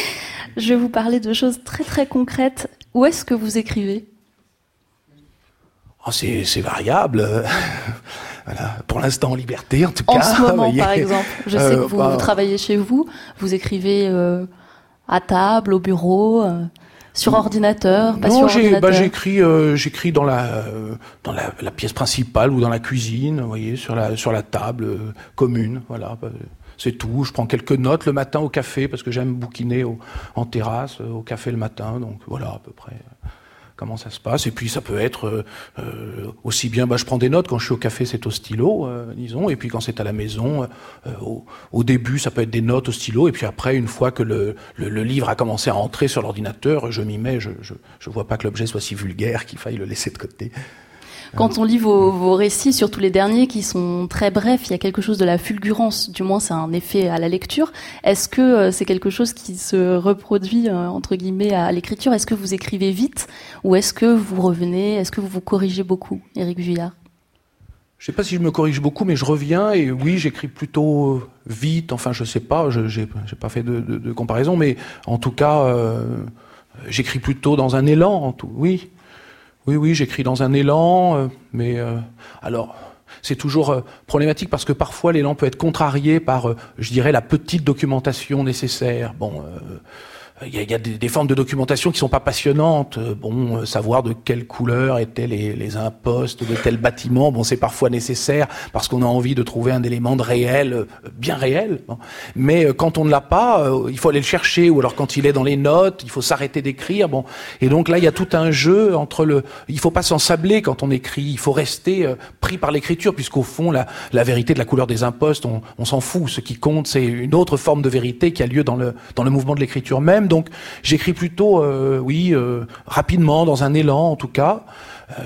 Je vais vous parler de choses très très concrètes. Où est-ce que vous écrivez ? Oh, c'est, c'est variable. Voilà. Pour l'instant, en liberté, en tout en cas. En ce moment, voyez. par exemple. Je sais euh, que vous, bah... vous travaillez chez vous. Vous écrivez euh, à table, au bureau, euh, sur ordinateur, pas non, sur j'ai, ordinateur. Bah, j'écris, euh, j'écris dans la euh, dans la, la pièce principale ou dans la cuisine, vous voyez, sur la sur la table euh, commune. Voilà. Bah, c'est tout. Je prends quelques notes le matin au café parce que j'aime bouquiner au, en terrasse, au café le matin. Donc voilà à peu près comment ça se passe. Et puis ça peut être euh, euh, aussi bien, bah, je prends des notes quand je suis au café, c'est au stylo, euh, disons. Et puis quand c'est à la maison, euh, au, au début ça peut être des notes au stylo. Et puis après, une fois que le, le, le livre a commencé à entrer sur l'ordinateur, je m'y mets. Je, je, je vois pas que l'objet soit si vulgaire qu'il faille le laisser de côté. Quand on lit vos, vos récits, surtout les derniers qui sont très brefs, il y a quelque chose de la fulgurance, du moins c'est un effet à la lecture. Est-ce que euh, c'est quelque chose qui se reproduit, euh, entre guillemets, à l'écriture ? Est-ce que vous écrivez vite ou est-ce que vous revenez ? Est-ce que vous vous corrigez beaucoup, Éric Vuillard ? Je sais pas si je me corrige beaucoup, mais je reviens et oui, j'écris plutôt vite. Enfin, je sais pas, je, j'ai, j'ai pas fait de, de, de comparaison, mais en tout cas, euh, j'écris plutôt dans un élan, en tout, oui. Oui, oui, j'écris dans un élan, euh, mais euh, alors c'est toujours euh, problématique parce que parfois l'élan peut être contrarié par, euh, je dirais, la petite documentation nécessaire. Bon, il euh, y a, y a des, des formes de documentation qui sont pas passionnantes. Euh, bon, euh, savoir de quelle couleur étaient les, les impostes de tel bâtiment, bon, c'est parfois nécessaire parce qu'on a envie de trouver un élément de réel, euh, bien réel. Bon. Mais euh, quand on ne l'a pas, euh, il faut aller le chercher, ou alors quand il est dans les notes, il faut s'arrêter d'écrire. Bon, et donc là, il y a tout un jeu entre le. Il faut pas s'ensabler quand on écrit. Il faut rester euh, pris par l'écriture, puisqu'au fond, la, la vérité de la couleur des impostes, on, on s'en fout. Ce qui compte, c'est une autre forme de vérité qui a lieu dans le dans le mouvement de l'écriture même. Donc, j'écris plutôt, euh, oui, euh, rapidement, dans un élan, en tout cas, euh,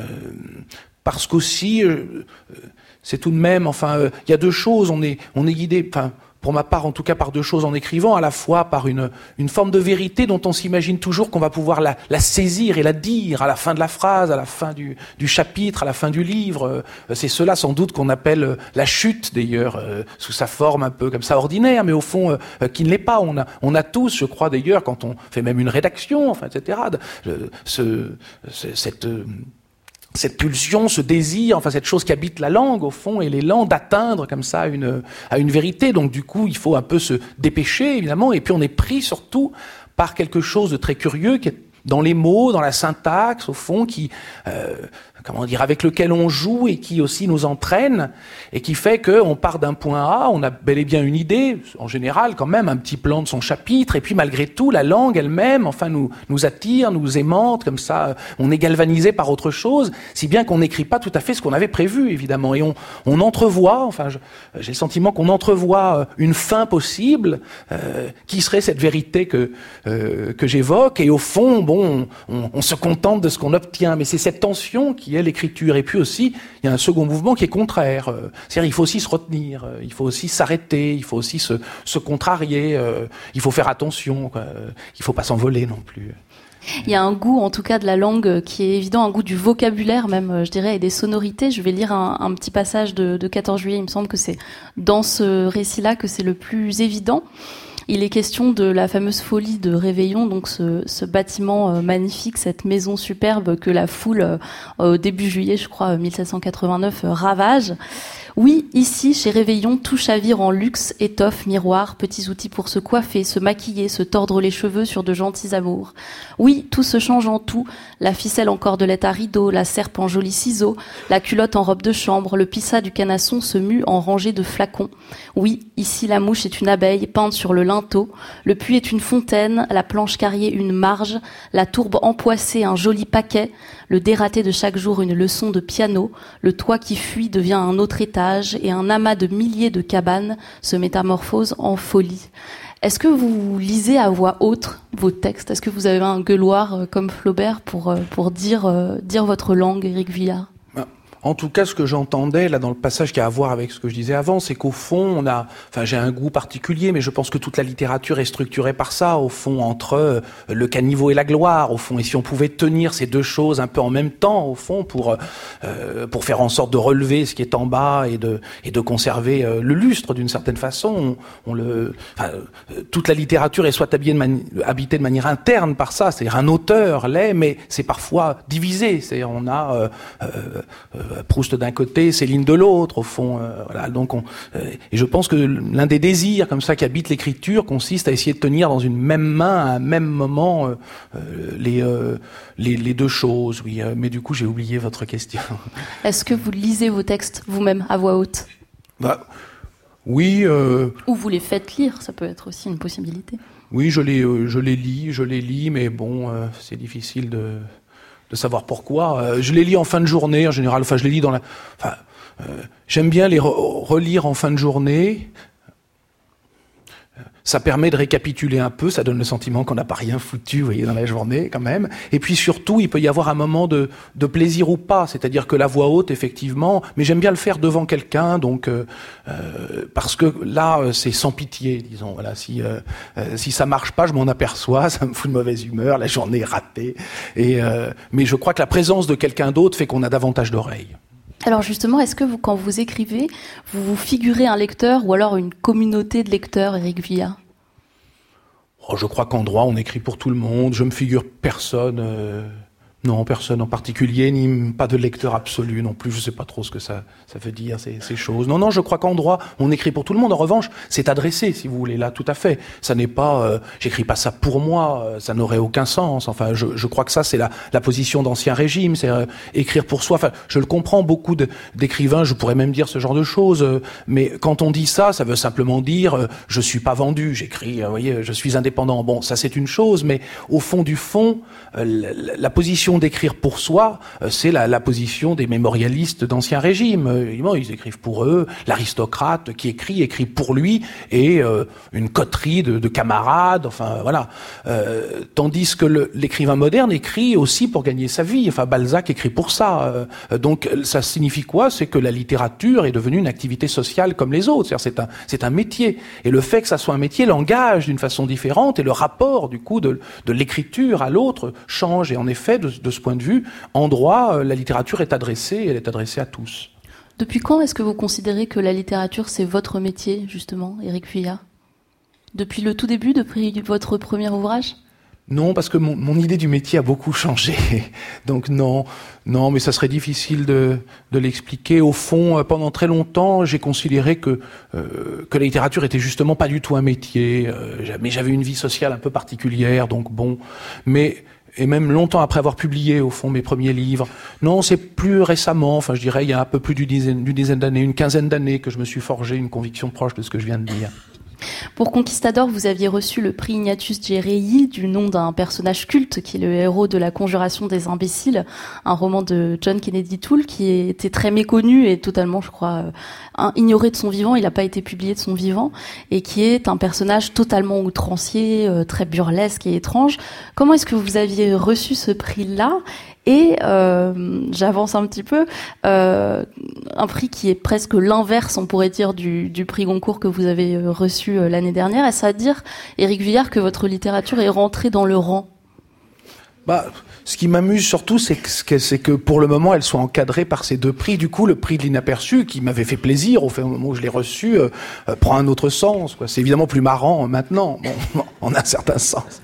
parce qu'aussi, euh, c'est tout de même, enfin, il euh, y a deux choses. On est, on est guidé, enfin, pour ma part, en tout cas, par deux choses en écrivant, à la fois par une une forme de vérité dont on s'imagine toujours qu'on va pouvoir la, la saisir et la dire à la fin de la phrase, à la fin du, du chapitre, à la fin du livre. C'est cela, sans doute, qu'on appelle la chute, d'ailleurs, euh, sous sa forme un peu comme ça ordinaire, mais au fond, euh, qui ne l'est pas. On a, on a tous, je crois, d'ailleurs, quand on fait même une rédaction, enfin, et cetera, de, ce, ce, cette... Euh, cette pulsion, ce désir, enfin cette chose qui habite la langue au fond et l'élan d'atteindre comme ça une à une vérité. Donc du coup, il faut un peu se dépêcher évidemment, et puis on est pris surtout par quelque chose de très curieux qui est dans les mots, dans la syntaxe au fond, qui euh, comment dire, avec lequel on joue et qui aussi nous entraîne et qui fait que on part d'un point A, on a bel et bien une idée, en général quand même un petit plan de son chapitre, et puis malgré tout la langue elle-même, enfin nous nous attire, nous aimante comme ça, on est galvanisé par autre chose, si bien qu'on n'écrit pas tout à fait ce qu'on avait prévu évidemment, et on on entrevoit, enfin je, j'ai le sentiment qu'on entrevoit une fin possible, euh, qui serait cette vérité que euh, que j'évoque, et au fond bon on, on, on se contente de ce qu'on obtient, mais c'est cette tension qui est l'écriture. Et puis aussi, il y a un second mouvement qui est contraire. C'est-à-dire, il faut aussi se retenir, il faut aussi s'arrêter, il faut aussi se, se contrarier, il faut faire attention, quoi. Il ne faut pas s'envoler non plus. Il y a un goût, en tout cas, de la langue qui est évident, un goût du vocabulaire même, je dirais, et des sonorités. Je vais lire un, un petit passage de, de quatorze juillet. Il me semble que c'est dans ce récit-là que c'est le plus évident. Il est question de la fameuse folie de Réveillon, donc ce, ce bâtiment euh, magnifique, cette maison superbe que la foule, euh, au début juillet, je crois, mille sept cent quatre-vingt-neuf, euh, ravage. Oui, ici, chez Réveillon, tout chavire en luxe, étoffe, miroir, petits outils pour se coiffer, se maquiller, se tordre les cheveux sur de gentils amours. Oui, tout se change en tout, la ficelle en cordelette à rideau, la serpe en jolis ciseaux, la culotte en robe de chambre, le pissat du canasson se mue en rangée de flacons. Oui, ici la mouche est une abeille peinte sur le linteau, le puits est une fontaine, la planche carriée une marge, la tourbe empoissée un joli paquet, le dératé de chaque jour une leçon de piano, le toit qui fuit devient un autre étage, et un amas de milliers de cabanes se métamorphose en folie. Est-ce que vous lisez à voix haute vos textes ? Est-ce que vous avez un gueuloir comme Flaubert pour, pour dire, dire votre langue, Éric Vuillard ? En tout cas, ce que j'entendais là dans le passage qui a à voir avec ce que je disais avant, c'est qu'au fond, on a, enfin, j'ai un goût particulier, mais je pense que toute la littérature est structurée par ça, au fond, entre euh, le caniveau et la gloire, au fond. Et si on pouvait tenir ces deux choses un peu en même temps, au fond, pour euh, pour faire en sorte de relever ce qui est en bas et de et de conserver euh, le lustre d'une certaine façon, on, on le, enfin, euh, toute la littérature est soit habillée de, mani- habitée de manière interne par ça, c'est-à-dire un auteur l'est, mais c'est parfois divisé, c'est-à-dire on a euh, euh, euh, Proust d'un côté, Céline de l'autre, au fond. Euh, voilà. Donc, on, euh, et je pense que l'un des désirs comme ça qui habite l'écriture consiste à essayer de tenir dans une même main, à un même moment, euh, euh, les, euh, les les deux choses. Oui, euh, mais du coup, j'ai oublié votre question. Est-ce que vous lisez vos textes vous-même à voix haute ? Bah, oui. Euh, Ou vous les faites lire, ça peut être aussi une possibilité. Oui, je les euh, je les lis, je les lis, mais bon, euh, c'est difficile de de savoir pourquoi. Euh, je les lis en fin de journée, en général. Enfin, je les lis dans la... Enfin, euh, j'aime bien les re- relire en fin de journée. Ça permet de récapituler un peu, ça donne le sentiment qu'on n'a pas rien foutu, vous voyez, dans la journée, quand même. Et puis surtout, il peut y avoir un moment de, de plaisir ou pas, c'est-à-dire que la voix haute, effectivement, mais j'aime bien le faire devant quelqu'un, donc euh, euh, parce que là, c'est sans pitié, disons. Voilà, si euh, euh, si ça marche pas, je m'en aperçois, ça me fout de mauvaise humeur, la journée est ratée. Et euh, mais je crois que la présence de quelqu'un d'autre fait qu'on a davantage d'oreilles. Alors justement, est-ce que vous, quand vous écrivez, vous vous figurez un lecteur ou alors une communauté de lecteurs, Éric Vuillard ? Oh, je crois qu'en droit, on écrit pour tout le monde. Je me figure personne, euh, non, personne en particulier, ni pas de lecteur absolu non plus. Je sais pas trop ce que ça, ça veut dire, ces, ces choses. Non, non, je crois qu'en droit, on écrit pour tout le monde. En revanche, c'est adressé, si vous voulez, là, tout à fait. Ça n'est pas, euh, j'écris pas ça pour moi, euh, ça n'aurait aucun sens. Enfin, je, je crois que ça, c'est la, la position d'Ancien Régime, c'est euh, écrire pour soi. Enfin, je le comprends, beaucoup de, d'écrivains, je pourrais même dire ce genre de choses, euh, mais quand on dit ça, ça veut simplement dire, euh, je suis pas vendu, j'écris, euh, vous voyez, je suis indépendant. Bon, ça, c'est une chose, mais au fond du fond, euh, la, la position d'écrire pour soi, euh, c'est la, la position des mémorialistes d'Ancien Régime. Euh, évidemment, ils écrivent pour eux. L'aristocrate qui écrit, écrit pour lui, et euh, une coterie de, de camarades, enfin, voilà. Euh, tandis que le, l'écrivain moderne écrit aussi pour gagner sa vie. Enfin, Balzac écrit pour ça. Euh, donc, ça signifie quoi ? C'est que la littérature est devenue une activité sociale comme les autres. C'est-à-dire, c'est un, c'est un métier. Et le fait que ça soit un métier l'engage d'une façon différente, et le rapport, du coup, de, de l'écriture à l'autre change. Et en effet, de, de ce point de vue, en droit, la littérature est adressée, elle est adressée à tous. Depuis quand est-ce que vous considérez que la littérature, c'est votre métier, justement, Éric Vuillard ? Depuis le tout début, depuis votre premier ouvrage ? Non, parce que mon, mon idée du métier a beaucoup changé. Donc non, non, mais ça serait difficile de, de l'expliquer. Au fond, pendant très longtemps, j'ai considéré que euh, que la littérature était justement pas du tout un métier. Euh, mais j'avais une vie sociale un peu particulière, donc bon. Mais et même longtemps après avoir publié, au fond, mes premiers livres. Non, c'est plus récemment, enfin je dirais, il y a un peu plus d'une dizaine, d'une dizaine d'années, une quinzaine d'années, que je me suis forgé une conviction proche de ce que je viens de dire. Pour Conquistador, vous aviez reçu le prix Ignatius Djereyi, du nom d'un personnage culte qui est le héros de La Conjuration des imbéciles, un roman de John Kennedy Toole qui était très méconnu et totalement, je crois, euh, ignoré de son vivant. Il n'a pas été publié de son vivant, et qui est un personnage totalement outrancier, euh, très burlesque et étrange. Comment est-ce que vous aviez reçu ce prix-là ? Et euh, j'avance un petit peu, euh, un prix qui est presque l'inverse, on pourrait dire, du, du prix Goncourt que vous avez reçu l'année dernière. Est-ce à dire, Éric Vuillard, que votre littérature est rentrée dans le rang ? Bah, ce qui m'amuse surtout, c'est que, c'est que pour le moment, elles sont encadrées par ces deux prix. Du coup, le prix de l'inaperçu, qui m'avait fait plaisir au fait, au moment où je l'ai reçu, euh, euh, prend un autre sens, quoi. C'est évidemment plus marrant maintenant, bon, en un certain sens.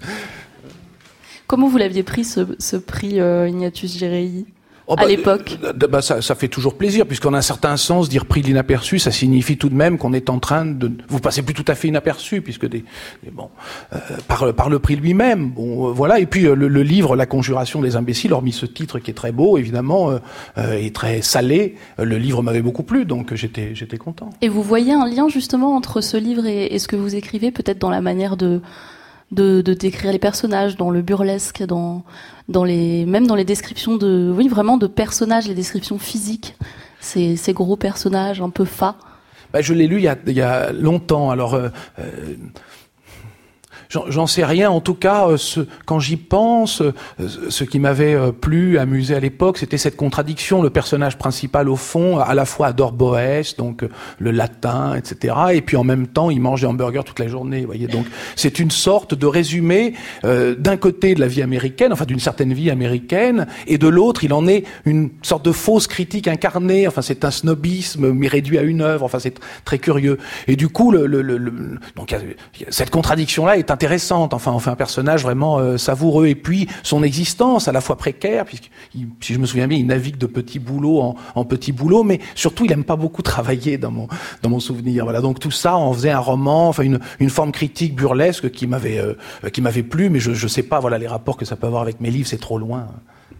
Comment vous l'aviez pris, ce, ce prix euh, Ignatius Djereyi ? Oh bah, à l'époque. euh, bah ça, ça fait toujours plaisir, puisqu'en un certain sens, dire prix de l'inaperçu, ça signifie tout de même qu'on est en train de... Vous passez plus tout à fait inaperçu, puisque des... bon, euh, par, par le prix lui-même, bon, euh, voilà. Et puis euh, le, le livre La Conjuration des imbéciles, hormis ce titre qui est très beau, évidemment, euh, euh, et très salé, euh, le livre m'avait beaucoup plu, donc j'étais, j'étais content. Et vous voyez un lien justement entre ce livre et, et ce que vous écrivez, peut-être dans la manière de... De, de décrire les personnages, dans le burlesque, dans, dans les, même dans les descriptions de, oui, vraiment de personnages, les descriptions physiques, ces, ces gros personnages un peu fats. Bah, je l'ai lu il y a, il y a longtemps, alors, euh, euh, J'en sais rien. En tout cas, euh, ce, quand j'y pense, euh, ce qui m'avait euh, plu, amusé à l'époque, c'était cette contradiction. Le personnage principal, au fond, à la fois adore Boès, donc euh, le latin, et cetera. Et puis en même temps, il mange des hamburgers toute la journée. Vous voyez, donc c'est une sorte de résumé euh, d'un côté de la vie américaine, enfin d'une certaine vie américaine, et de l'autre, il en est une sorte de fausse critique incarnée. Enfin, c'est un snobisme mais réduit à une œuvre. Enfin, c'est très curieux. Et du coup, le, le, le, le donc cette contradiction-là est intéressante. Enfin, on fait un personnage vraiment euh, savoureux. Et puis, son existence, à la fois précaire, puisque, si je me souviens bien, il navigue de petit boulot en, en petit boulot, mais surtout, il aime pas beaucoup travailler dans mon, dans mon souvenir. Voilà. Donc, tout ça en faisait un roman, enfin, une, une forme critique burlesque qui m'avait, euh, qui m'avait plu, mais je, je sais pas, voilà, les rapports que ça peut avoir avec mes livres, c'est trop loin.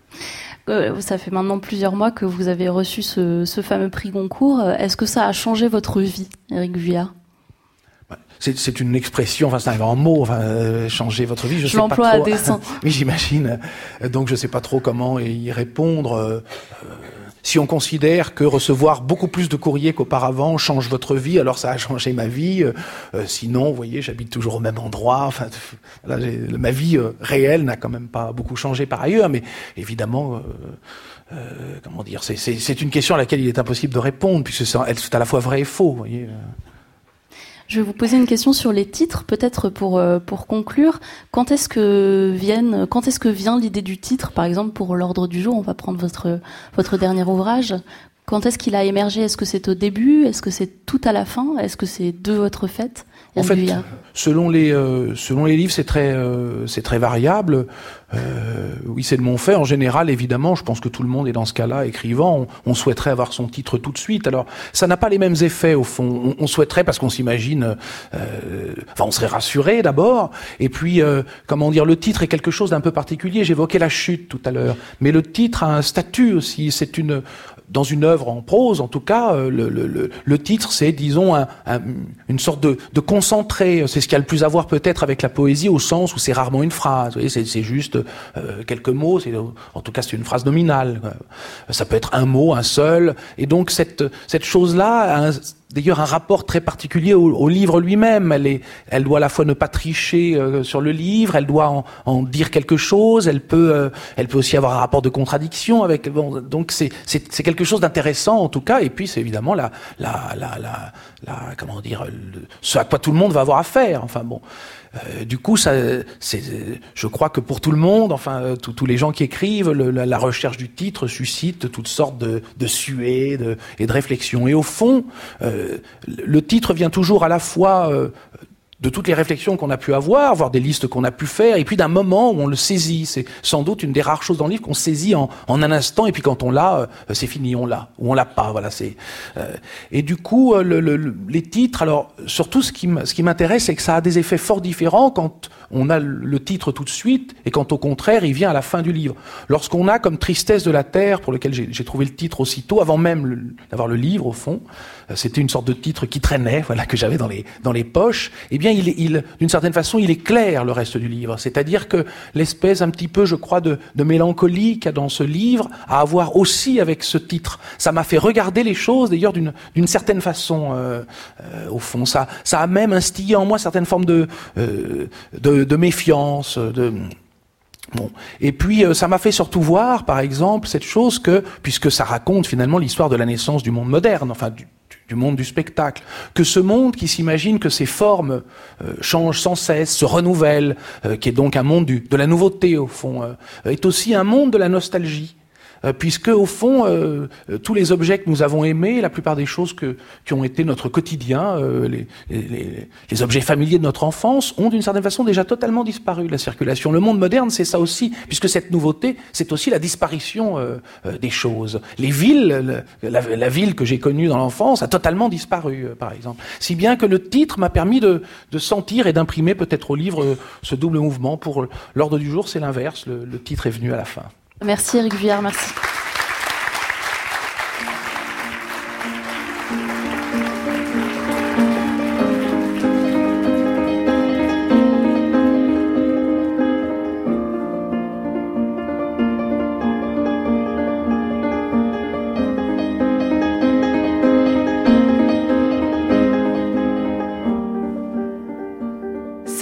Euh, ça fait maintenant plusieurs mois que vous avez reçu ce, ce fameux prix Goncourt. Est-ce que ça a changé votre vie, Éric Vuillard ? C'est, c'est une expression, enfin c'est un grand mot, enfin euh, changer votre vie. Je, je sais l'emploie pas trop. à dessein. Oui, j'imagine. Donc je sais pas trop comment y répondre. Euh, si on considère que recevoir beaucoup plus de courriers qu'auparavant change votre vie, alors ça a changé ma vie. Euh, sinon, vous voyez, j'habite toujours au même endroit. Enfin, là, j'ai, ma vie euh, réelle n'a quand même pas beaucoup changé par ailleurs, mais évidemment. Euh, Euh, comment dire, c'est, c'est, c'est une question à laquelle il est impossible de répondre, puisque c'est, c'est à la fois vrai et faux, vous voyez. Je vais vous poser une question sur les titres, peut-être pour pour conclure. Quand est-ce que viennent, quand est-ce que vient l'idée du titre, par exemple pour l'ordre du jour, on va prendre votre votre dernier ouvrage. Quand est-ce qu'il a émergé ? Est-ce que c'est au début ? Est-ce que c'est tout à la fin ? Est-ce que c'est de votre fait ? En fait, selon les euh, selon les livres, c'est très euh, c'est très variable. Euh, oui, c'est de mon fait. En général, évidemment, je pense que tout le monde est dans ce cas-là, écrivant. On, on souhaiterait avoir son titre tout de suite. Alors, ça n'a pas les mêmes effets au fond. On, on souhaiterait parce qu'on s'imagine. Euh, enfin, on serait rassuré d'abord. Et puis, euh, comment dire, le titre est quelque chose d'un peu particulier. J'évoquais la chute tout à l'heure, mais le titre a un statut aussi. C'est une dans une œuvre en prose, en tout cas, le, le, le, le titre, c'est, disons, un, un, une sorte de, de concentré. C'est ce qu'il y a le plus à voir peut-être avec la poésie, au sens où c'est rarement une phrase. Vous voyez, c'est, c'est juste euh, quelques mots. C'est, en tout cas, c'est une phrase nominale. Ça peut être un mot, un seul. Et donc, cette, cette chose-là a un, d'ailleurs un rapport très particulier au, au livre lui-même. Elle, est, elle doit à la fois ne pas tricher euh, sur le livre, elle doit en, en dire quelque chose, elle peut, euh, elle peut aussi avoir un rapport de contradiction avec. Bon, donc c'est, c'est, c'est quelque chose d'intéressant en tout cas. Et puis c'est évidemment la, la, la, la, la comment dire, le, ce à quoi tout le monde va avoir affaire. Enfin bon. Euh, du coup, ça, c'est, je crois que pour tout le monde, enfin euh, tous les gens qui écrivent, le, la, la recherche du titre suscite toutes sortes de, de suées de, et de réflexions. Et au fond, euh, le titre vient toujours à la fois euh, de toutes les réflexions qu'on a pu avoir, voire des listes qu'on a pu faire, et puis d'un moment où on le saisit. C'est sans doute une des rares choses dans le livre qu'on saisit en, en un instant, et puis quand on l'a, euh, c'est fini, on l'a, ou on l'a pas. Voilà, c'est. Euh, et du coup, euh, le, le, les titres. Alors, surtout, ce qui, ce qui m'intéresse, c'est que ça a des effets fort différents quand on a le titre tout de suite, et quand au contraire, il vient à la fin du livre. Lorsqu'on a comme Tristesse de la Terre, pour lequel j'ai, j'ai trouvé le titre aussitôt, avant même le, d'avoir le livre au fond, euh, c'était une sorte de titre qui traînait, voilà, que j'avais dans les dans les poches. Eh bien, il, il, d'une certaine façon, il éclaire le reste du livre. C'est-à-dire que l'espèce un petit peu, je crois, de, de mélancolie qu'il y a dans ce livre, à avoir aussi avec ce titre. Ça m'a fait regarder les choses, d'ailleurs, d'une, d'une certaine façon, euh, euh, au fond. Ça, ça a même instillé en moi certaines formes de, euh, de, de méfiance, de... Bon. Et puis, euh, ça m'a fait surtout voir, par exemple, cette chose que, puisque ça raconte finalement l'histoire de la naissance du monde moderne, enfin, du, du monde du spectacle, que ce monde qui s'imagine que ses formes euh, changent sans cesse, se renouvellent, euh, qui est donc un monde du, de la nouveauté au fond, euh, est aussi un monde de la nostalgie. Euh, puisque au fond, euh, euh, tous les objets que nous avons aimés, la plupart des choses que, qui ont été notre quotidien, euh, les, les, les objets familiers de notre enfance, ont d'une certaine façon déjà totalement disparu de la circulation. Le monde moderne, c'est ça aussi, puisque cette nouveauté, c'est aussi la disparition euh, euh, des choses. Les villes, la, la ville que j'ai connue dans l'enfance a totalement disparu, euh, par exemple. Si bien que le titre m'a permis de, de sentir et d'imprimer peut-être au livre euh, ce double mouvement. Pour l'ordre du jour, c'est l'inverse, le, le titre est venu à la fin. Merci Éric Vuillard, merci.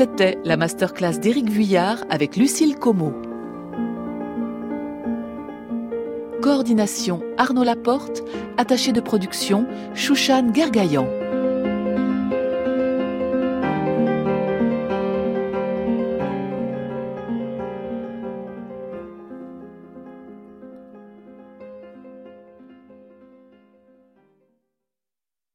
C'était la masterclass d'Éric Vuillard avec Lucille Como. Coordination Arnaud Laporte, attaché de production Chouchane Gergaillan.